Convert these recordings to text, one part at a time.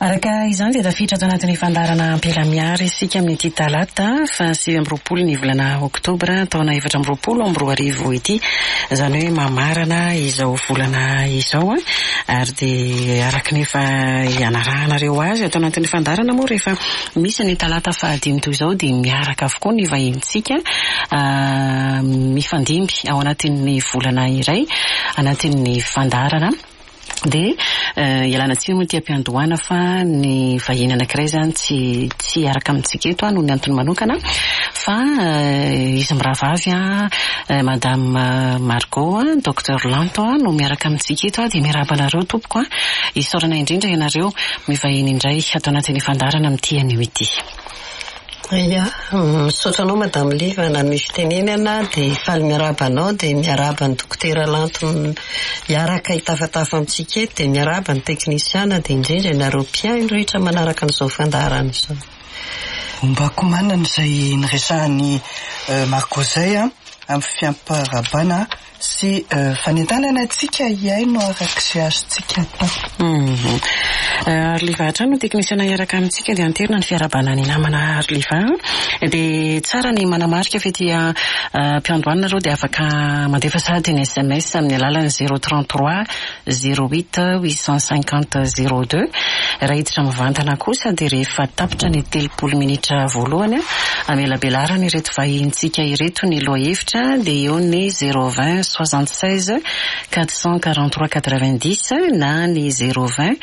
Araka izany dia tafiditra ato anatin'ny fandarana ampela-miary isika amin'ity talata fa 7 ny volana oktobra taona 2024 ity, izany hoe mamarana izao volana izao ary dia araka nefa ianarahanareo azy ato anatin'ny fandarana moa rehefa misy ny talata fahadimy toy izao dia miaraka avokoa ny vahintsika mifandimby ao anatin'ny volana iray anatin'ny fandarana. Dia ialana tsiny moa ty ampiandohana fa ny vahiny anankiray zany tsy araka amintsika eto noho ny antony manokana fa izy miravavy Madame Margot Dr Lanto no miaraka amintsika eto dia miarabanareo tompoko isaorana indrindra ianareo mivahiny indray ato anatin'ny fandarana amin'ity anio ity. Ia, misaotranao Madame Liva na misy tenenana dia faly miarabanao dia miaraba ny dokotera Lanto miaraka hitafatafa amintsika eto dia miaraba ny teknisiana dia indrindra nareo mpiaino rehetra manaraka an'izao fandarana izao. Ombako manana izay niresahany Margot zay amin'ny fiamparabana sy fanentanana antsika iaino arak'izay azontsika atao. Arliva hatrano teknisiana iaraka amintsika dia anterina ny fiarabana ny namana Arliva dia tsara ny manamarika fa ety mpiandohana reo dia afaka mandefa sady ny SMS amin'ny alalany 033 08 850 02 raha hiditra mivantana kosa dia rehefa tapitra ny 30 minitra voalohany amelabelarana ireto vahintsika ireto ny lohahevitra dia eo ny 020 76 443 90 na ny 020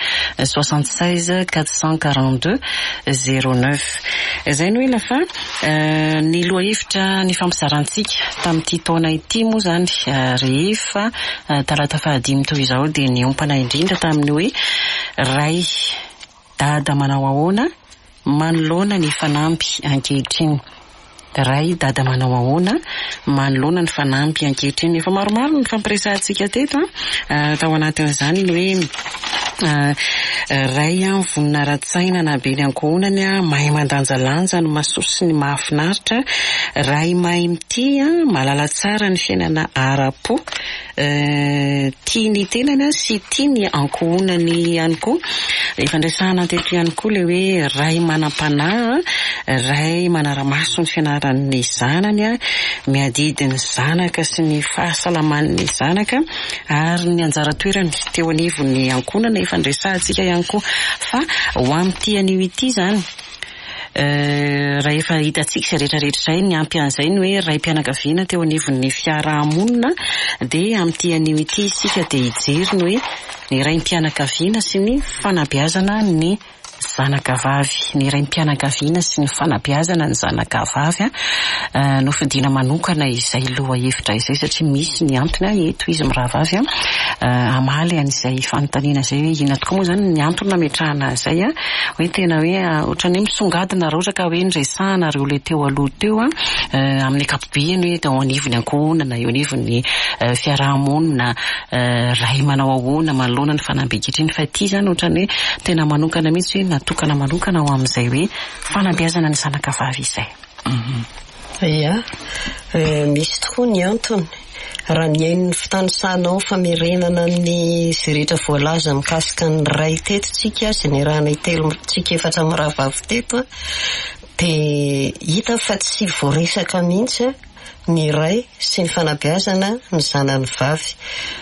76 442 09. Izay no ila fa ny lohahevitra ny fampizarantsika tamin'ity taona ity moa zany rehefa talata fahadimy toy izao dia ny ompana indrindra tamin'ny hoe ray dada manao ahoana manoloana ny fanampy ankehitriny. Ray dada manao ahoana manoloana ny fanampy ankehitriny. Efa maromaro ny fampiresahantsika teto tao anatin'izany ny hoe ray vonina ratsaina na be ny ankohonany mahay mandanjalanja ny masoso sy ny mahafinaritra. Ray mahay mity malala tsara ny fiainana ara-po tia ny tenany sy tia ny ankohonany ihany koa. Efa ndraisahana teto ihany koa le hoe ray manam-panahy, ray manara-maso ny fianaran'ny zanany miadidy ny zanaka sy ny fahasalaman'ny zanaka ary ny anjara toerany teo anivon'ny ankohonana efa ndraisahantsika ihany koa fa ho amin'ity anio ity zany raha efa hitatsika izay rehetrarehetra izay ny ampy an'izay ny hoe ray mpianakaviana teo anivon'ny fiarahamonina dia amin'ity anio ity isika dia hijery ny hoe ny ray mpianakaviana sy ny fanabeazana ny zanakavavy. Ny ray mpianakaviana sy ny fanabeazana ny zanakavavy no fidina manokana izay lohahevitra izay satria misy ny antony eto izy miravavy amaly an'izay fanontaniana izay hoe ina tokoa moa zany ny antony nametrahana izay hoe tena hoe ohatrany misongadina raha ohatra ka hoe nresahana reo le teo aloha teo amin'ny ankapobeny hoe teo anivony ankohonana eo anivony fiarahamonina ray manao ahoana manoloana ny fanambeketriny fa ity zany ohatrany hoe tena manokana mihitsy hoe natokana manokana ho amin'izay hoe fanabeazana ny zanakavavy izay. Ia, misy tokoa ny antony raha miaino ny fitanisanao famerenana ny izay rehetra voalaza mikasika ny ray teto tsika izay ny rahana itelo tsika efatra miravavy teto dia hita fa tsy voaresaka mihitsy ny ray sy ny fanabeazana ny zanany vavy.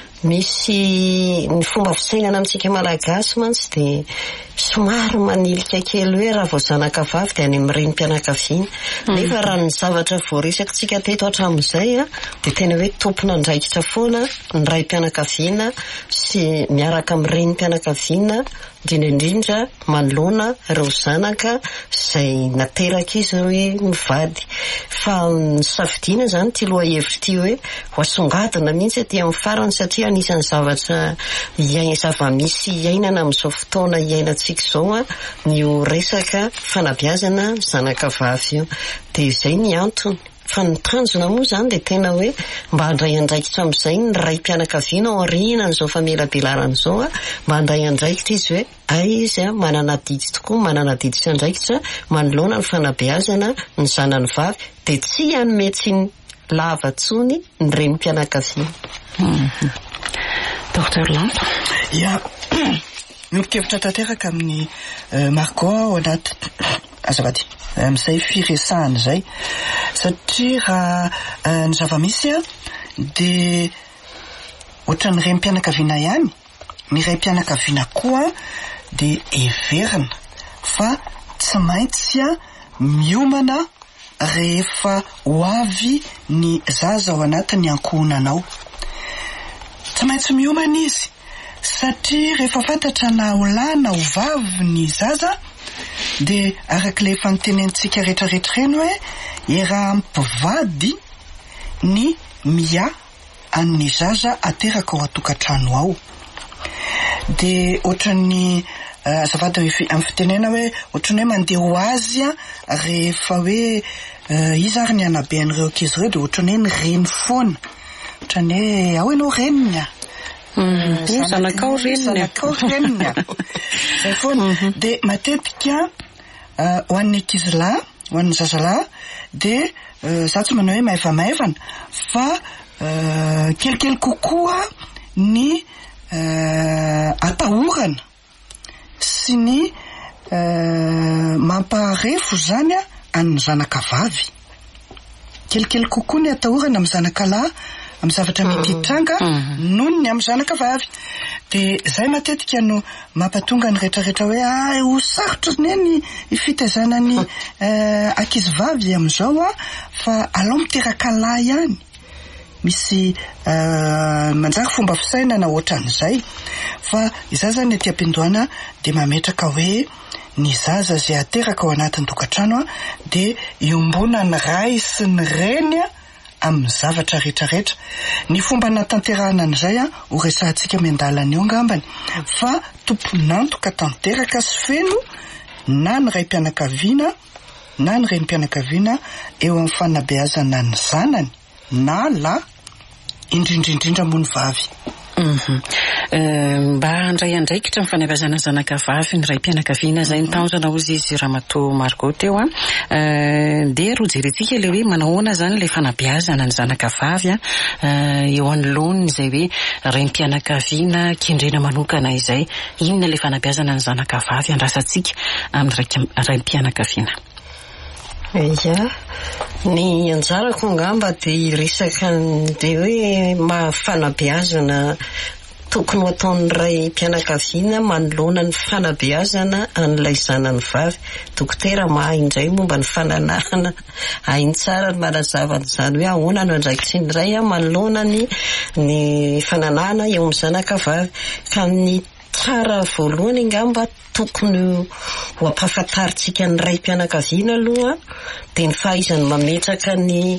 Misy ny fomba fisainana amintsika malagasy mantsy dia somary manilika kely hoe raha vao zanakavavy dia any amin'ny renim-pianakaviana nefa raha ny zavatra voaresaka tsika teto hatramin'izay dia tena hoe tompona andraikitra foana ny ray mpianakaviana sy miaraka amin'ny renim-pianakaviana indrindra manoloana ireo zanaka izay nateraka izy hoe mivady. Fa ny safidiana zany ty lohahevitra ty hoe ho asongadina mihitsy aty amin'ny farany satria anisan'ny zavatra zava-misy iainana amin'izao fotoana iainantsika izao ny resaka fanabeazana zanakavavy io. Dia izay ny antony fa ny tanjona moa zany dia tena hoe mba handray andraikitra amin'izay ny ray mpianakaviana ao aoriana an'izao famelabelarana izao mba handray andraikitra izy hoe ay izy manana didy tokoa, manana didy sy andraikitra manoloana ny fanabeazana ny zanany vavy dia tsy hanome tsy lava tsony ny renim-pianakaviana. Dr Lanto. Ia, miolo-kevitra tanteraka amin'ny Margot ao anaty azafady amin'izay firesahana izay satria raha ny zava-misy dia ohatran'ny rem-pianakaviana ihany ny ray-mpianakaviana koa dia everina fa tsy maintsy miomana rehefa ho avy ny zaza ao anatin'ny ankohonanao. Tsy maintsy miomana izy satria rehefa fantatra na ho lahy na ho vavy ny zaza dia arak'ilay efa nitenenitsika rehetrarehetra reny hoe raha mpivady ny mia an'ny zaza ateraka ao atokantrano ao. Dia ohatran'ny azafady amin'ny fitenena hoe ohatran'ny hoe mandeha ho azy rehefa hoe izy ary ny anabean'ireo ankizy ireo dia ohatran'ny hoe ny reny foana ohatran'ny hoe ao ianao reniny zanakao reniny zay foana. Dia matetika ho an'ny ankizilahy ho an'ny zazalahy dia za tsy manao hoe maivamaivana fa kelikely kokoa ny atahorana sy ny mamparefo zany amin'ny zanakavavy. Kelikely kokoa ny atahorana amin'ny zanakalahy amin'ny zavatra mety hitranga noho ny amin'ny zanakavavy. Dia zay matetika no mampatonga ny rehetrarehetra hoe ho sarotra neny ifitaizana ny ankizivavy amin'izao fa alao miteraka lahy ihany. Misy manjary fomba fisainana ohatran'izay fa izay zany ety am-piandohana dia mametraka hoe ny zaza zay ateraka ao anatin'ny tokantrano dia iombona ny ray sy ny reny amin'ny zavatra rehetrarehetra. Ny fomba natanterahana an'izay ho resahantsika miandalana eo ngambany fa tomponantoka tanteraka sy feno na ny ray-mpianakaviana na ny renim-pianakaviana eo amin'ny fanabeazana ny zanany na la indrindrindrindra moa ny vavy. Mba handray andraikitra mifanabazana zanakavavy ny ray-mpianakaviana zay nitaonjana ozy izy Ramatoa Margot teo dia ro jerentsika le hoe manahoana zany le fanabeazana ny zanakavavy eo anoloany izay hoe ray-mpianakaviana kendrena manokana izay inona le fanabeazana ny zanakavavy andrasantsika amin'ny ray-mpianakaviana. Ny anjarako angamba dia resaka dia hoe fanabeazana tokony ataon'ny ray-mpianakaviana manoloana ny fanabeazana an'ilay zanany vavy. Dokotera mahay indray momba ny fananahana hainy tsara ny manazava an'izany hoe ahoana no andraikitsy ny ray manoloana ny fananahana eo amin'ny zanakavavy ka ny tsara voalohany angamba tokony ho ampahafantaritsika ny ray-mpianakaviana aloha dia ny fahaizany mametraka ny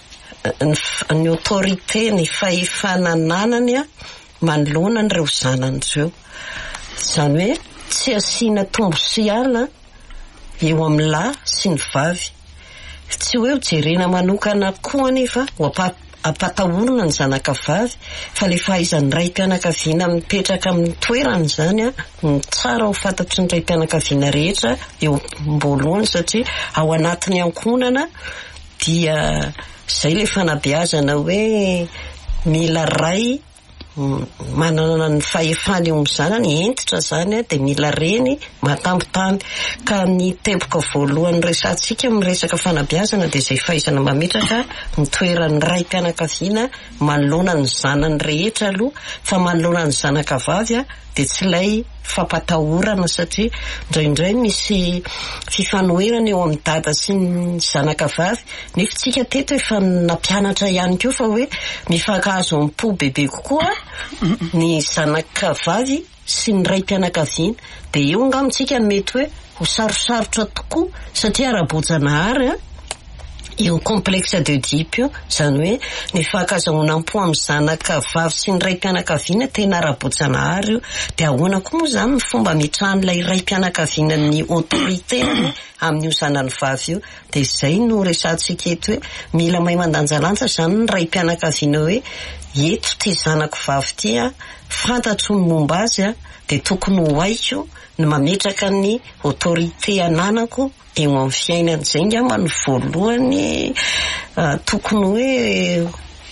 autorité ny fahefanananany manoloana n'ireo zanany ireo. Izany hoe tsy asiana tombo sy ala eo amin'ny lahy sy ny vavy. Tsy hoe jerena manokana koa anefa ho ampatahorana ny zanakavavy fa le fahaizan'ny ray-mpianakaviana mipetraka amin'ny toerany zany ny tsara ho fantatry ny ray-mpianakaviana rehetra eo mbolohany satria ao anatin'ny ankonana dia zay le fanabeazana hoe mila ray manana ny fahefany eo amin'ny zanany entitra zany dia mila reny matambitamby ka ny teboka voalohany resantsika miresaka fanabeazana dia zay fahaizana mametraka mitoeran'ny ray-mpianakaviana manoloana ny zanany rehetra aloha fa manoloana ny zanakavavy dia tsy lay fampatahorana satria indraindray misy fifanoherana eo amin'ny dada sy ny zanakavavy nefa tsika teto efa nampianatra ihany koa fa hoe mifankahazo amin'ny po bebe kokoa ny zanakavavy sy ny ray-mpianakaviana dia eo angamitsika mety hoe ho sarosarotra tokoa satria ara-bojanahary eo complexe d'Oedipe zany hoe ny fankazahona am-po amin'ny zanakavavy sy ny ray-mpianakaviana tena ara-bojanahary io dia ahoana koa moa zany ny fomba mitrahan'ilay ray-mpianakaviana ny autorité amin'io zanany vavy io dia izay no resantsika eto hoe mila mahay mandanjalanja zany ny ray-mpianakaviana hoe eto ty zanako vavy ty fantatro ny momba azy dia tokony ho haiko ny mametraka ny autorité ananako eo amin'ny fiainany. Zay ngamba ny voalohany tokony hoe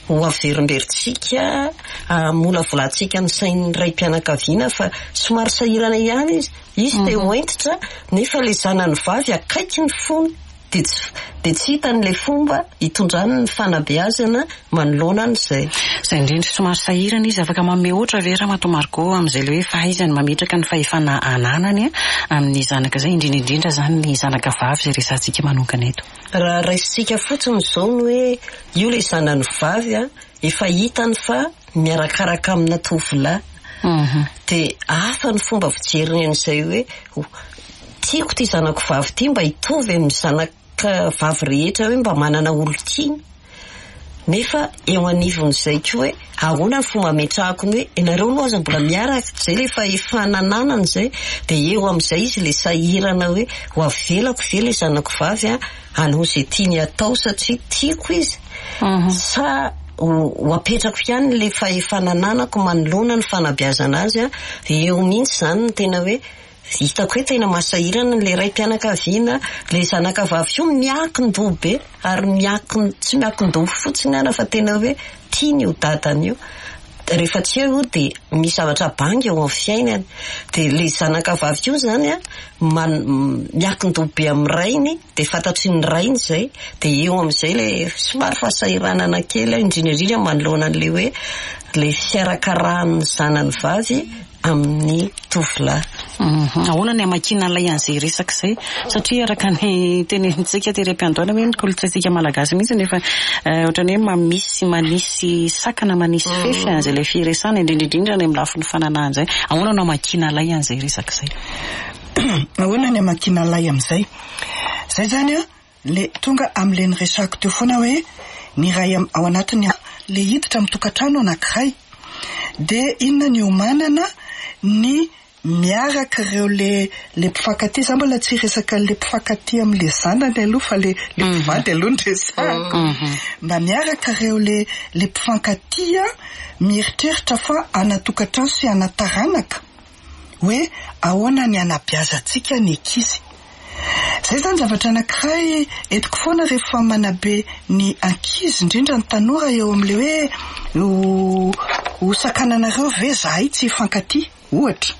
ho averimberitsika mola volantsika ny sain'ny ray mpianakaviana fa somary sahirana ihany izy dia hoentitra nefa le zanany vavy akaiky ny fony dia tsy hitan'le fomba hitondrany ny fanabeazana manoloana an'izay. Izay indrindra somary sahirana izy afaka manome ohatra ve Ramatoa Margot amin'izay le hoe fahaizany mametraka ny fahefana ananany amin'ny zanaka izay indrindra zany ny zanaka vavy izay resantsika manokana eto. Raha raisitsika fotsiny izao ny hoe io le zanany vavy efa hitany fa miarakaraka amina tovolahy dia hafa ny fomba fijeriny an'izay hoe tiako ty zanako vavy ty mba hitovy amin'ny zanaka vavy rehetra hoe mba manana olo-tiany nefa eo anivon'izay koa hoe ahoana ny fomba ametrahako ny hoe ianareo no aza mbola miaraka zay le fahefanananany zay dia eo amin'izay izy le sahirana hoe ho avelako ve le zanako vavy hanao izay tiany atao satria tiako izy sa ho apetrako ihany le fahefanananako manoloana ny fanabeazana azy dia eo mihitsy zany ny tena hoe hitako hoe tena masahirana le ray mpianakaviana le zanaka vavy io miakin-doha be ary tsy miakin-doha fotsiny ana fa tena hoe tiany io dadany io rehefa tsy eo dia misy zavatra banga eo amin'ny fiainany dia le zanaka vavy io zany miakin-doha be amin'ny rainy dia fantatry ny rainy zay dia eo amin'izay le somary fahasahiranana kely indrindra manoloana an'le hoe le fiarakarahan'ny zanany vavy amin'ny tovolahy. Ahoana ny amakina lay an'izay resaka izay satria araka ny tenenintsika teram-piandohana hoe ny kolontsaintsika malagasy mihitsy nefa ohatrany hoe manisy sakana manisy fefy an'izay le firesana indrindra ny amin'ny lafin'ny fananana izay. Ahoana no amakina lay an'izay resaka izay? Ahoana ny amakina lay amin'izay? Zay zany le tonga amin'le niresako teo foana hoe ny ray ao anatiny le hiditra amin'ny tokantrano anankiray dia inona ny omanana ny miaraka ireo le mpifankatia za mbola tsy resaka le mpifankatia amin'le zanany aloha fa le mpivady aloha ny resako mba miaraka ireo le mpifankatia mieritreritra fa anatokantrano sy anataranaka hoe ahoana ny anabeazantsika ny ankizy. Zay zany zavatra anankiray etiko foana rehefa manabe ny ankizy indrindra ny tanora eo amin'le hoe ho sakananareo ve zahay tsy fankatia ohatra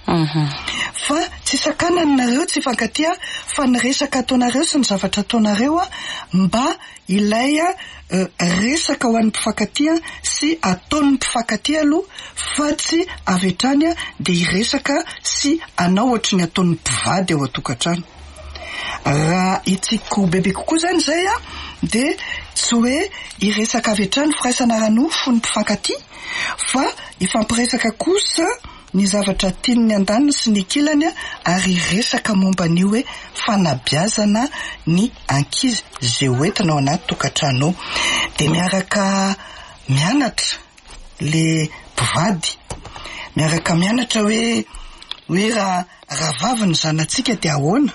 fa tsy sakananareo tsy fankatia fa ny resaka ataonareo sy ny zavatra ataonareo mba ilay resaka ho an'ny mpifankatia sy ataon'ny mpifankatia aloha fa tsy avetrany dia iresaka sy anao ohatra ny ataon'ny mpivady eo atokantrano. Raha itsiko bebe kokoa zany zay dia tsy hoe iresaka avetrany firaisana ranofo ny mpifankatia fa ifampiresaka kosa ny zavatra tiany andaniny sy ny kilany ary resaka momba ny hoe fanabeazana ny ankizy zay hoentina ao anaty tokantrano dia miaraka mianatra le mpivady miaraka mianatra hoe raha vavy ny zanatsika dia ahoana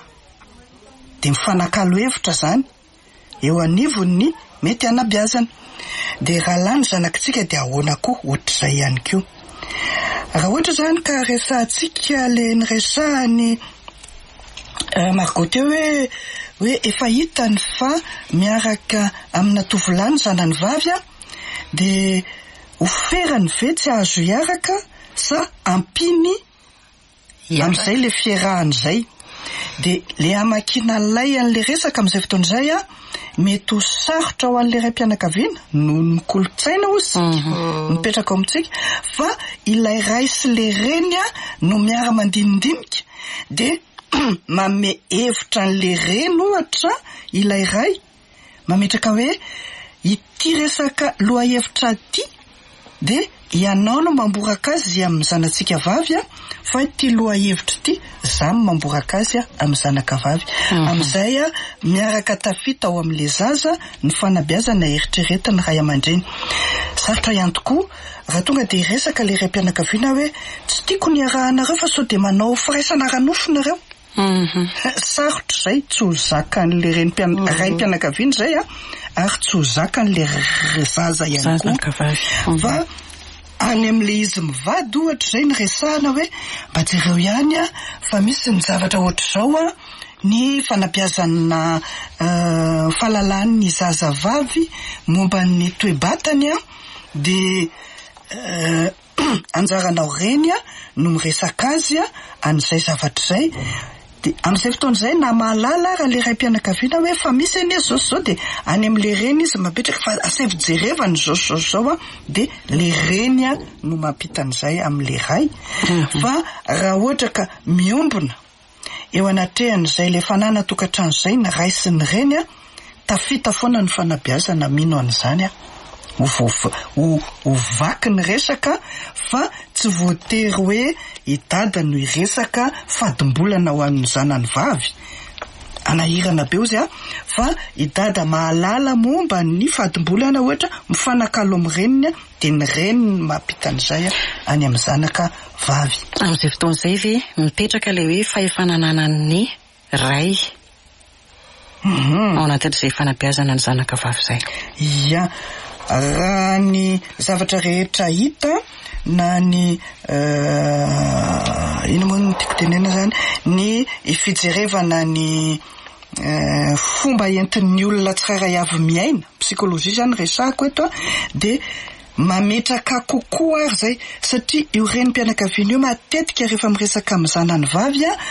dia mifanakalo hevitra zany eo anivony mety anabeazana dia raha lany zanakitsika dia ahoana koa ohatr'izay ihany koa. Raha ohatra zany ka resantsika le niresahany Margot teo hoe efa hitany fa miaraka amina tovolahy ny zanany vavy dia oferany ve tsy azo hiaraka sa ampiny amin'izay le fierahany izay dia le amakina lay an'le resaka amin'izay fotoan'izay mety ho sarotra ho an'le ray mpianakaviana no ny kolontsaina ozy mipetraka ao amintsika fa ilay ray sy le reny no miara mandinidinika dia mame hevitra an'le reny ohatra ilay ray mametraka hoe ity resaka loha hevitra ty dia ianao no mamboraka azy amin'ny zanatsika vavy fa ity loha hevitra ity zany mamboraka azy amin'ny zanaka vavy amin'izay miaraka tafita ao amin'le zaza ny fanabeazana eritreretina ray aman-dreny. Sarotra ihany tokoa raha tonga dia resaka le ray mpianakaviana hoe tsy tiako ny arahanareo fa sao dia manao firaisana ranofo sarotra zay tsy ho zakan'le ray mpianakaviana zay ary tsy ho zakan'le zaza ihany koa fa any amin'le izy mivady ohatra zay ny resahana hoe mba jereo ihany fa misy ny zavatra ohatr'izao ny fanabeazana fahalalany ny zaza vavy momba ny toe-batany de anjaranao reny a no miresaka azy a an'izay zavatra zay. De amin'izay fotoana izay na mahalala raha le raim-pianakaviana hoe fa misy anie zao de any amin'le reny izy mapetraka fa asafijerevany zao a de le reny a no mampita an'izay amin'le ray. Fa raha ohatra ka miombona eo anatrehan'izay le fanana tokantrano zay na ray sy ny reny a tafita foana ny fanabeazana mino an'izany a ho vaky ny resaka fa tsy voatery hoe idada no iresaka fadimbolana ho an'ny zanany vavy anahirana be ozy a fa idada mahalala momba ny fadimbolana ohatra mifanakalo amin'ny reniny de ny reniny mampita an'izay any amin'ny zanaka vavy. Amin'izay fotoan'izay ve mipetraka le hoe fahefanananan'ny ray ao anatin'izay fanabeazana ny zanaka vavy zay. Ia, raha ny zavatra rehetra hita na ny ino moa no tiako tenena zany ny fijerevana ny fomba entin'ny olona tsirairay avy miaina psikolojia zany resako eto de mametraka kokoa ary zay satria io renim-pianakaviana io matetika rehefa miresaka amin'ny zanany vavy a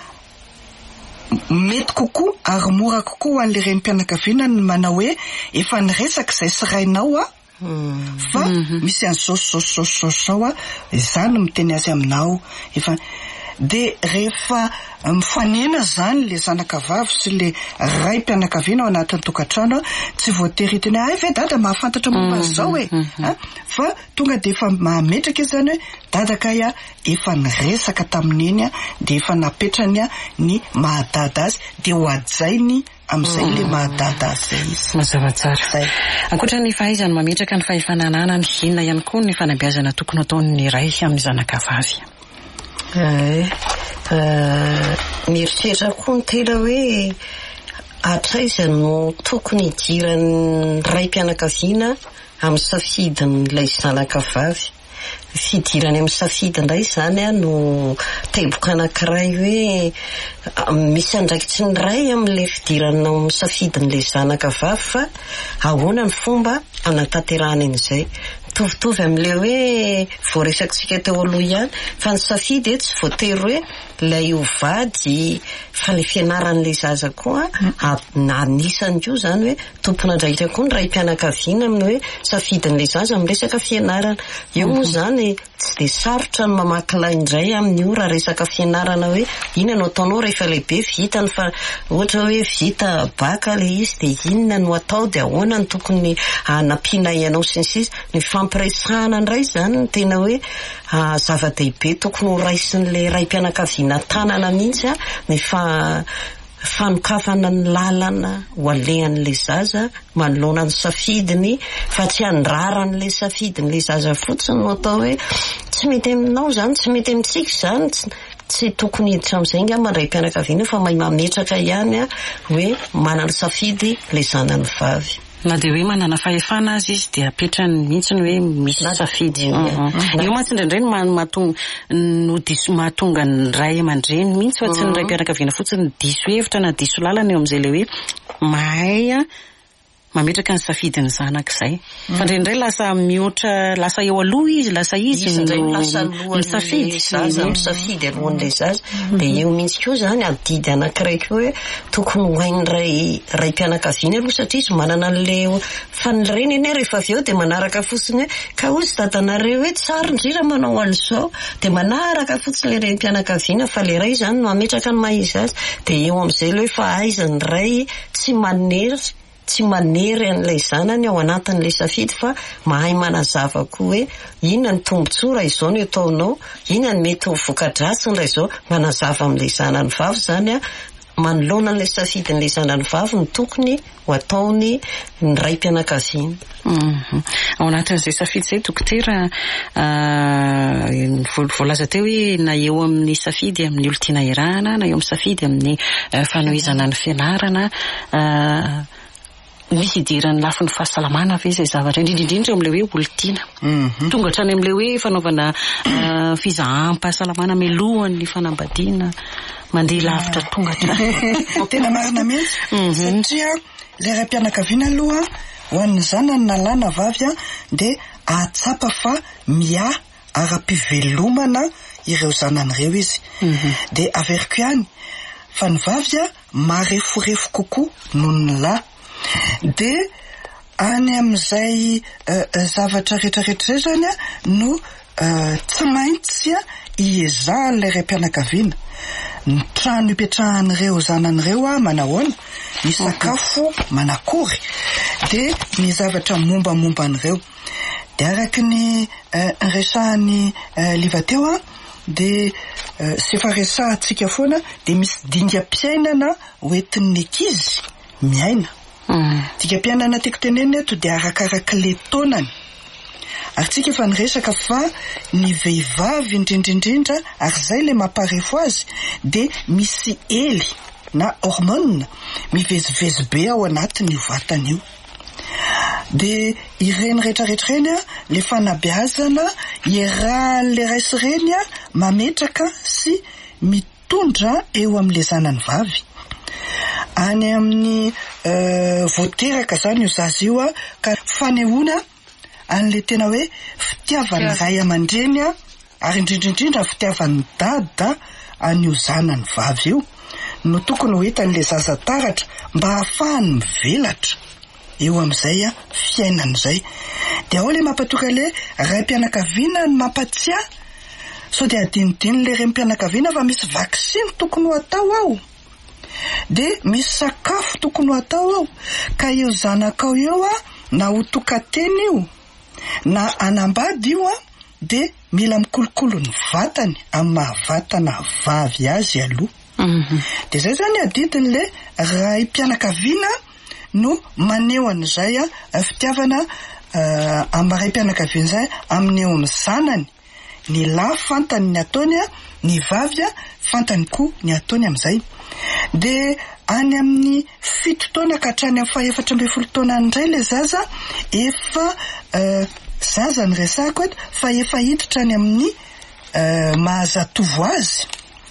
mety kokoa ary mora kokoa ho an'le renim-pianakaviana ny manao hoe efa niresaka izay sirainao a fa misy an'zao a izany miteny azy aminao efa de rehefa mifanena zany le zanaka vavy sy le raim-pianakaviana ao anatin'ny tokantrano tsy voatery teny ay ve dada mahafantatra momba zao fa tonga de efa mametraka izy zany hoe dadaka ya efa niresaka tamin'iny a de efa napetrany a ny mahadada azy de ho ajainy amin'izay le mahadada azy izy. Mazava tsara. Ankoatra ny fahaizany mametraka ny fahefananana ny inona ihany koa ny fanabeazana tokony ataon'ny ray amin'ny zanaka vavy. Mieritreritra koa ny tena hoe atraiza no tokony idiran'ny raim-pianakaviana amin'ny safidin'ilay zanaka vavy. Fidirany amin'ny safidy indray zany a no teboka anankiray hoe misy andraikitsy ny ray amin'le fidirana amin'ny safidin'le zanaka vavy fa ahoana ny fomba anatanterahany an'izay. Mitovitovy amin'le hoe voaresakitsika teo aloha ihany fa ny safidy tsy voatery hoe ilay ho vady fa le fianaran'le zaza koa anisany koa zany hoe tompona andraikitra koa ny raim-pianakaviana amin'ny hoe safidin'le zaza amin'ny resaka fianarana. Io moa zany tsy de sarotra ny mamakilay indray amin'ny io raha resaka fianarana hoe inona no ataonao rehefa lehibe vita ny fa ohatra hoe vita baka le izy de inona no atao de ahoana ny tokony anampiana ianao sy ny sisa ny fampiresahana indray zany ny tena hoe zava-dehibe tokony ho raisin'le raim-pianakaviana tanana mihitsy ny fanokafana ny lalana ho alehan'le zaza manoloana ny safidiny fa tsy andraran'le safidin'le zaza fotsiny no atao hoe tsy mety aminao zany tsy mety amintsika zany tsy tokony hiditra amin'izay ngamba ny raim-pianakaviana fa mahay mametraka ihany hoe manana safidy le zanany vavy. Na de hoe manana fahefana azy izy de apetrany mihitsy ny hoe misy safidy. Io mantsy indraindray mahatonga ny ray aman-dreny mihitsy fa tsy ny raim-pianakaviana fotsiny diso hevitra na diso lalana eo amin'izay le hoe mahay mametraka ny safidiny zanak'izay. Fa indraindray lasa mihoatra lasa eo aloha izy lasa izy misafidy zaza misafidy alohan'le zaza de eo mihitsy koa zany adidy anankiray koa hoe tokony hoainy raim-pianakaviana aloha satria izy manana an'le fanireny eny rehefa avy eo de manaraka fotsiny hoe ka ozy dadanareo hoe tsara indrindra manao an'izao de manaraka fotsiny le raim-pianakaviana fa le ray zany no ametraka ny mahizy azy de eo amin'izay le hoe fa aizany ray tsy manery an'ilay zanany ao anatin'ilay safidy fa mahay manazava koa hoe inona ny tombontsoa raha izao no ataonao, inona ny mety ho voka-dratsiny raha izao manazava amin'ilay zanany vavy zany manoloana an'ilay safidin'ilay zanany vavy ny tokony ho ataony ny raim-pianakaviana. Ao anatin'izay safidy izay dokotera voalaza teo hoe na eo amin'ny safidy amin'ny olo-tiana irahana na eo amin'ny safidy amin'ny fanohizana ny fianarana misy idiran'ny lafin'ny fahasalamana ve izay zavatra indrindrindrindra amin'ilay hoe olo-tiana tonga hatrany amin'ilay hoe fanaovana fizahampahasalamana melohan'ny fanambadiana mandeha lavitra tonga hatrany tena marina mihitsy satria le raim-pianakaviana aloha ho an'ny zanany na lana vavy de atsapa fa mia ara-pivelomana ireo zanan'ireo izy. De averiko ihany fa ny vavy marefurefo kokoa noho ny lahy. De any amin'izay zavatra rehetrarehetra zany no tsy maintsy iezahany ilay mpianakaviana. Ny trano ipetrahan'ireo zanan'ireo manahoana, ny sakafo manakory, de ny zavatra mombamomban'ireo. De araky ny resahany livateo de sy efa resahantsika foana de misy dingam-piainana hoentin'ny ankizy miaina. Dingam-piainana tiako tenenina eto de arakaraka le taonany. Ary tsika efa niresaka fa ny vehivavy indrindrindrindra ary zay le mamparefo azy de misy ely na hormone mivezivezy be ao anatin'io vatany io. De ireny rehetrarehetra reny le fanabeazana iarahan'le raisy reny mametraka sy mitondra eo amin'le zanany vavy. Any amin'ny voateraka zany io zazy io ka fanehoana an'le tena hoe fitiavany ray aman-dreny ary indrindrindrindra fitiavany dada an'io zanany vavy io no tokony ho hitan'le zaza taratra mba hahafahany mivelatra eo amin'izay fiainany zay. De ao le mampatoka le raim-pianakaviana ny mampatia so de adinodiny le raim-pianakaviana fa misy vaksiny tokony ho atao ao, de misy sakafo tokony ho atao ao, ka io zanakao io na ho tokateny io na anambady io de mila mikolokolo ny vatany amin'ny mahavatana vavy azy aloha. De zay zany adidiny le raim-pianakaviana no maneho an'izay fitiavana amin'ny raim-pianakaviana zay amin'ny eo ny zanany. Ny lahy fantany ny ataony, ny vavy fantany koa ny ataony amin'izay. De any amin'ny 7 taona ka hatrany amin'ny 14 taona indray le zaza efa zaza ny resako eto fa efa hiditra any amin'ny mahazatovo azy.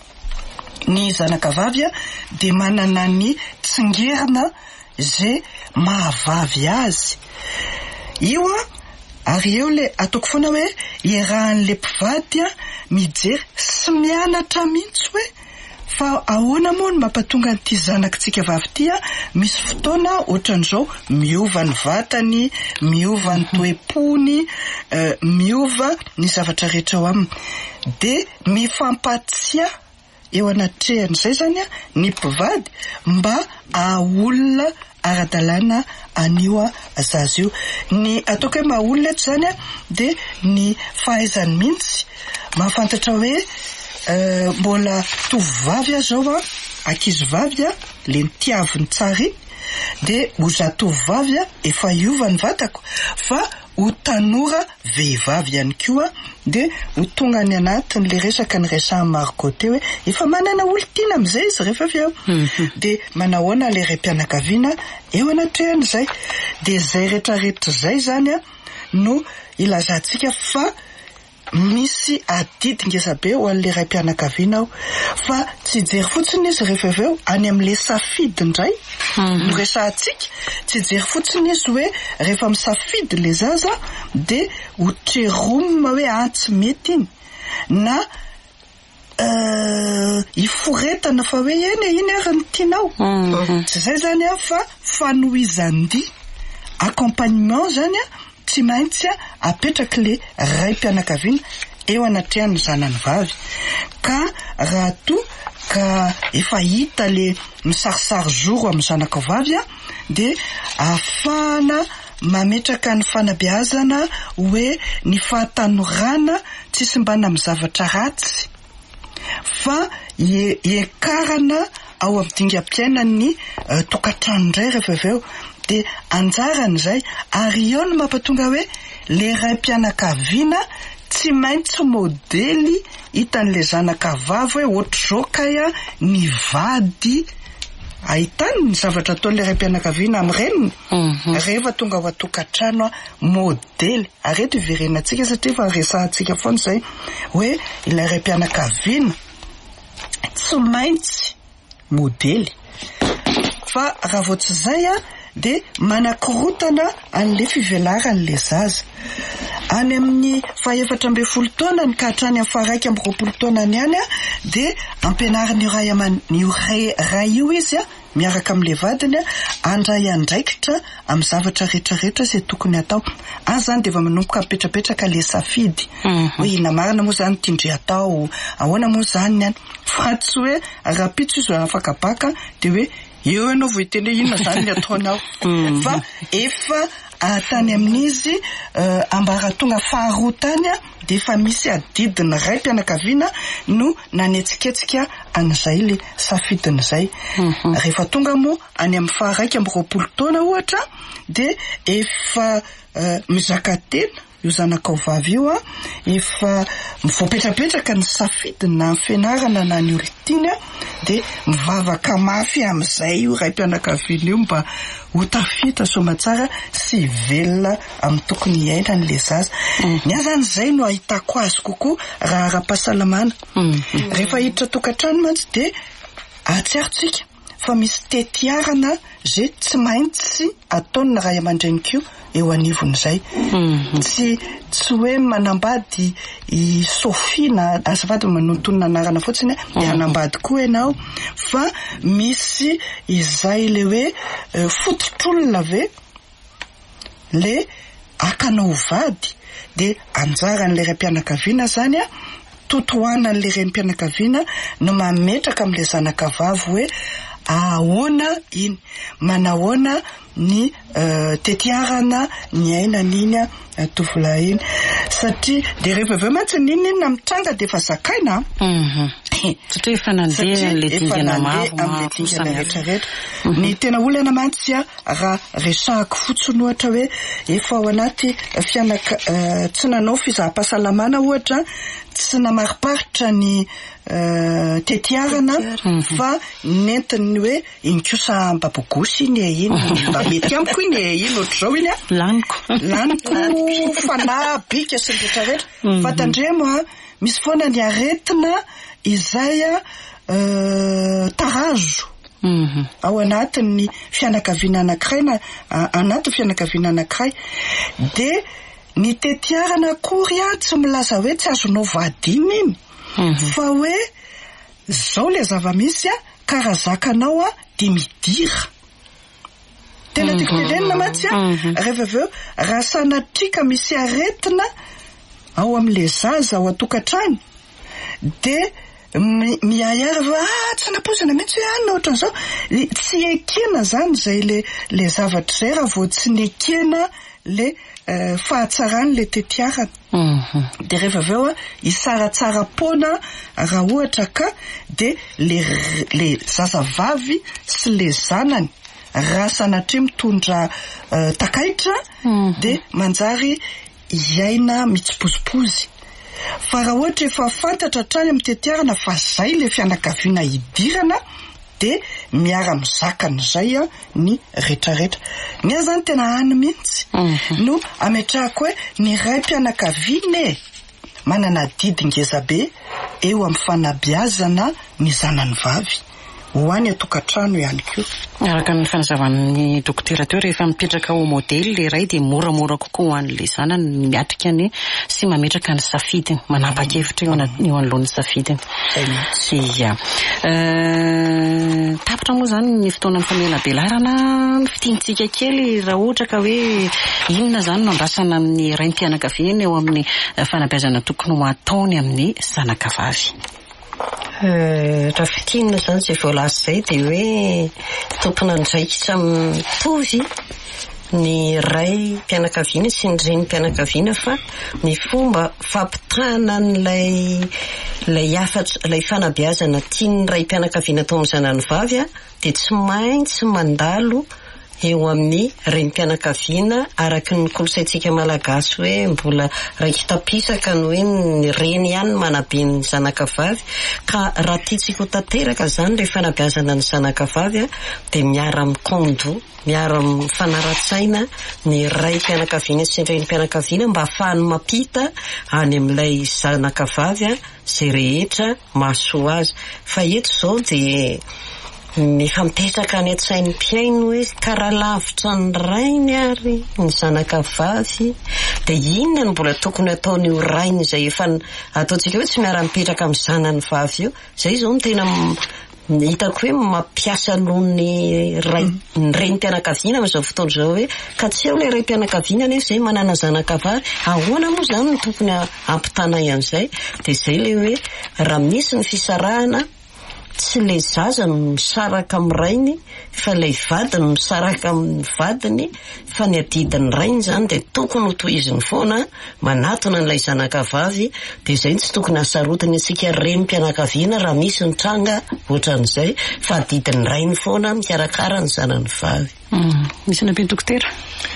Ny zanakavavy de manana ny tsingerina zay mahavavy azy. Io ary eo le ataoko foana hoe iarahan'le mpivady mijery sy mianatra mihitsy hoe fa ahoana moa ny mampatonga an'ity zanakitsika vavy ty misy fotoana ohatran'izao miova ny vatany, miova ny toe-pony, miova ny zavatra rehetra ao aminy. De mifampatsia eo anatrehan'izay zany ny mpivady mba aolona ara-dalàna anio zazy io. Ny ataoko hoe maolona eto zany de ny fahaizany mihitsy mahafantatra hoe mbola tovovavy zao ankizy vavy le nitiaviny tsara de ho zatovovavy efa iova ny vatako fa ho tanora vehivavy ihany koa de ho tonga ny anatiny le resaka ny resahan'ny Margot hoe efa manana olon-tiana amin'izay izy rehefa avy eo. De manahoana le raim-pianakaviana eo anatrehan'izay. De zay rehetrarehetra zay zany no ilazantsika fa misy adidy ngeza be ho an'le raim-pianakaviana ao fa tsy jery fotsiny izy rehefa avy eo any amin'le safidy indray no resahantsika. Tsy jery fotsiny izy hoe rehefa misafidy le zaza de ho treromina hoe antsy mety iny na iforetana fa hoe iny ary ny tianao. Tsy zay zany fa fanohizandy accompagnement zany tsy maintsy apetraka le raim-pianakaviana eo anatrehan'ny zanany vavy. Ka raha to ka efa hita le misarisary zoro amin'ny zanako vavy de ahafahana mametraka ny fanabeazana hoe ny fahatanorana tsisy mbana amin'ny zavatra ratsy fa ekarana ao amin'ny dingam-piainan'ny tokatrano indray rehefa avy eo. De anjarany zay ary eo no mampatonga hoe le raim-pianakaviana tsy maintsy modely hitan'le zanakavavy hoe ohatr'izao kay ny vady ahitany ny zavatra ataon'le raim-pianakaviana amin'ny reniny rehefa tonga ao atokatrano modely. Ary eto iverenantsika satria fa resahantsika foana zay hoe ilay raim-pianakaviana tsy maintsy modely fa raha vao tsy zay de manakorotana an'le fivelaran'le zaza. any amin'ny 14 taonany ka hatrany amin'ny 21 taonany ihany dia ampianariny ray io izy miaraka amin'le vadiny andray andraikitra amin'ny zavatra rehetrarehetra izay tokony atao. Azy zany dia efa manomboka mipetrapetraka le safidy hoe ina marina moa zany tindry atao, ahoana moa zany ihany, fa tsy hoe rapitso izy afaka baka dia hoe eo ianao vao hiteny hoe inona zany ny ataonao fa efa tany amin'izy ambaratonga faharoa tany dia efa misy adidiny ray mpianakaviana no nanetsiketsika an'izay le safidiny izay. Rehefa tonga moa any amin'ny 21 taona ohatra dia efa mizaka tena io zanakao vavy io efa mivoapetrapetraka ny safidiny na fianarana na ny olon-tiany dia mivavaka mafy amin'izay io ray mpianakaviana io mba ho tafita somatsara sy velona amin'ny tokony hiainany le zaza. Ny azany izay no ahitako azy kokoa raha ara-pahasalamana. Rehefa hiditra tokantrano mantsy dia atsiarotsika fa misy tetiarana zay tsy maintsy ataony ray aman-dreniko eo anivon'izay. Tsy hoe manambady i Sofia na azafady manontonona anarana fotsiny dia anambady koa ianao fa misy izay le hoe fototr'olona ve le akanao vady dia anjaran'le raim-pianakaviana zany totoanan'le raim-pianakaviana no mametraka amin'le zanakavavy hoe ahoana iny manahoana ny tetiarana ny ainan'iny tovolahy iny satria dia rehefa aveo mantsy ninina mitranga dia efa zakaina satria efa nandeha le dingana maro amin'le dingana rehetrarehetra. Ny tena olana mantsy raha resahako fotsiny ohatra hoe efa ao anaty tsy nanao fizaham-pahasalamana ohatra tsy namariparitra ny tetiarana fa nentiny hoe inkosa mbabogosy iny mba mety amiko iny ohatr'izao iny laniko fanahy bika sy ny rehetrarehetra fa tandremo misy foana ny aretina izay tarazo ao anatin'ny fianakaviana anankiray na anatin'ny fianakaviana anankiray dia ny tetiarana akory tsy milaza hoe tsy azonao vadiny iny fa hoe zao le zava-misy karaha zakanao dia midira. Tena tiako tenenina mantsy rehefa aveo raha sanatrika misy aretina ao amin'le zaza ao atokantrano dia miayara tsy napozana mihitsy hoe na ohatran'izao tsy ekena zany zay le zavatra zay raha vao tsy nekena le fahatsarany le tetiarana. Dia rehefa aveo isaratsara-pona raha ohatra ka dia le zazavavy sy le zanany raha sanatria mitondra takaitra dia manjary iaina mitsipozipozy. Fa raha ohatra efa fantatra trany amin'ny tetiarana fa zay le fianakaviana hidirana dia miara-mizaka n'izay ny rehetrarehetra. Ny zany tena any mihitsy no ametrahako hoe ny raim-pianakaviana manana didy ngezabe eo amin'ny fanabeazana ny zanany vavy ho any atokantrano ihany koa. Araka ny fanazavan'ny dokotera teo rehefa mipetraka ho modely le ray dia moramora kokoa ho an'le zanany miatrika ny sy mametraka ny safidiny manapa-kevitra eo anoloan'ny safidiny. Tapitra moa zany ny fotoanan'ny famelabelarana ny fitiantsika kely raha ohatra ka hoe inona zany no andrasana amin'ny raim-pianakaviana eo amin'ny fanabeazana tokony ho ataony amin'ny zanakavavy. Raha fitinina zany izay voalaza izay dia hoe tompona andraikitra mitovy ny ray mpianakaviana sy ny renim-pianakaviana fa ny fomba fampitana n'ilay fanabeazana tiany ray mpianakaviana atao amin'ny zanany vavy dia tsy maintsy mandalo eo amin'ny renim-pianakaviana araky ny kolosaintsika malagasy hoe mbola raiki-tapisaka no hoe ny reny ihany manabe ny zanakavavy ka raha tiantsika ho tanteraka zany le fanabeazana ny zanakavavy dia miara-mikondo miara-mifanara-tsaina ny ray mpianakaviana sy ny renim-pianakaviana mba ahafahany mampita any amin'ilay zanakavavy zay rehetra mahasoa azy. Fa eto zao dia Efa mipetraka any an-tsain'ny mpiaino hoe karaha lavitra ny rainy ary ny zanakavavy dia inona no mbola tokony ataon'io rainy izay efa ataontsika hoe tsy miara-mipetraka amin'ny zanany vavy io. Izay izao no tena hitako hoe mampiasa alohan'ny renim-pianakaviana amin'izao fotoana izao hoe ka tsy eo ilay renim-pianakaviana nefa izay manana zanakavavy, ahoana moa izany no tokony ampitana an'izay. Dia izay ilay hoe raha misy ny fisarahana tsy ilay zaza no misaraka amin'ny rainy fa ilay vady no misaraka amin'ny vadiny, fa ny adidin'ny rainy izany dia tokony ho tohiziny foana manatona n'ilay zanakavavy. Dia izay tsy tokony hasarotiny antsika renim-pianakaviana raha misy ny tranga ohatran'izay fa adidin'ny rainy foana mikarakara ny zanany vavy. Misy nampiany dokotera?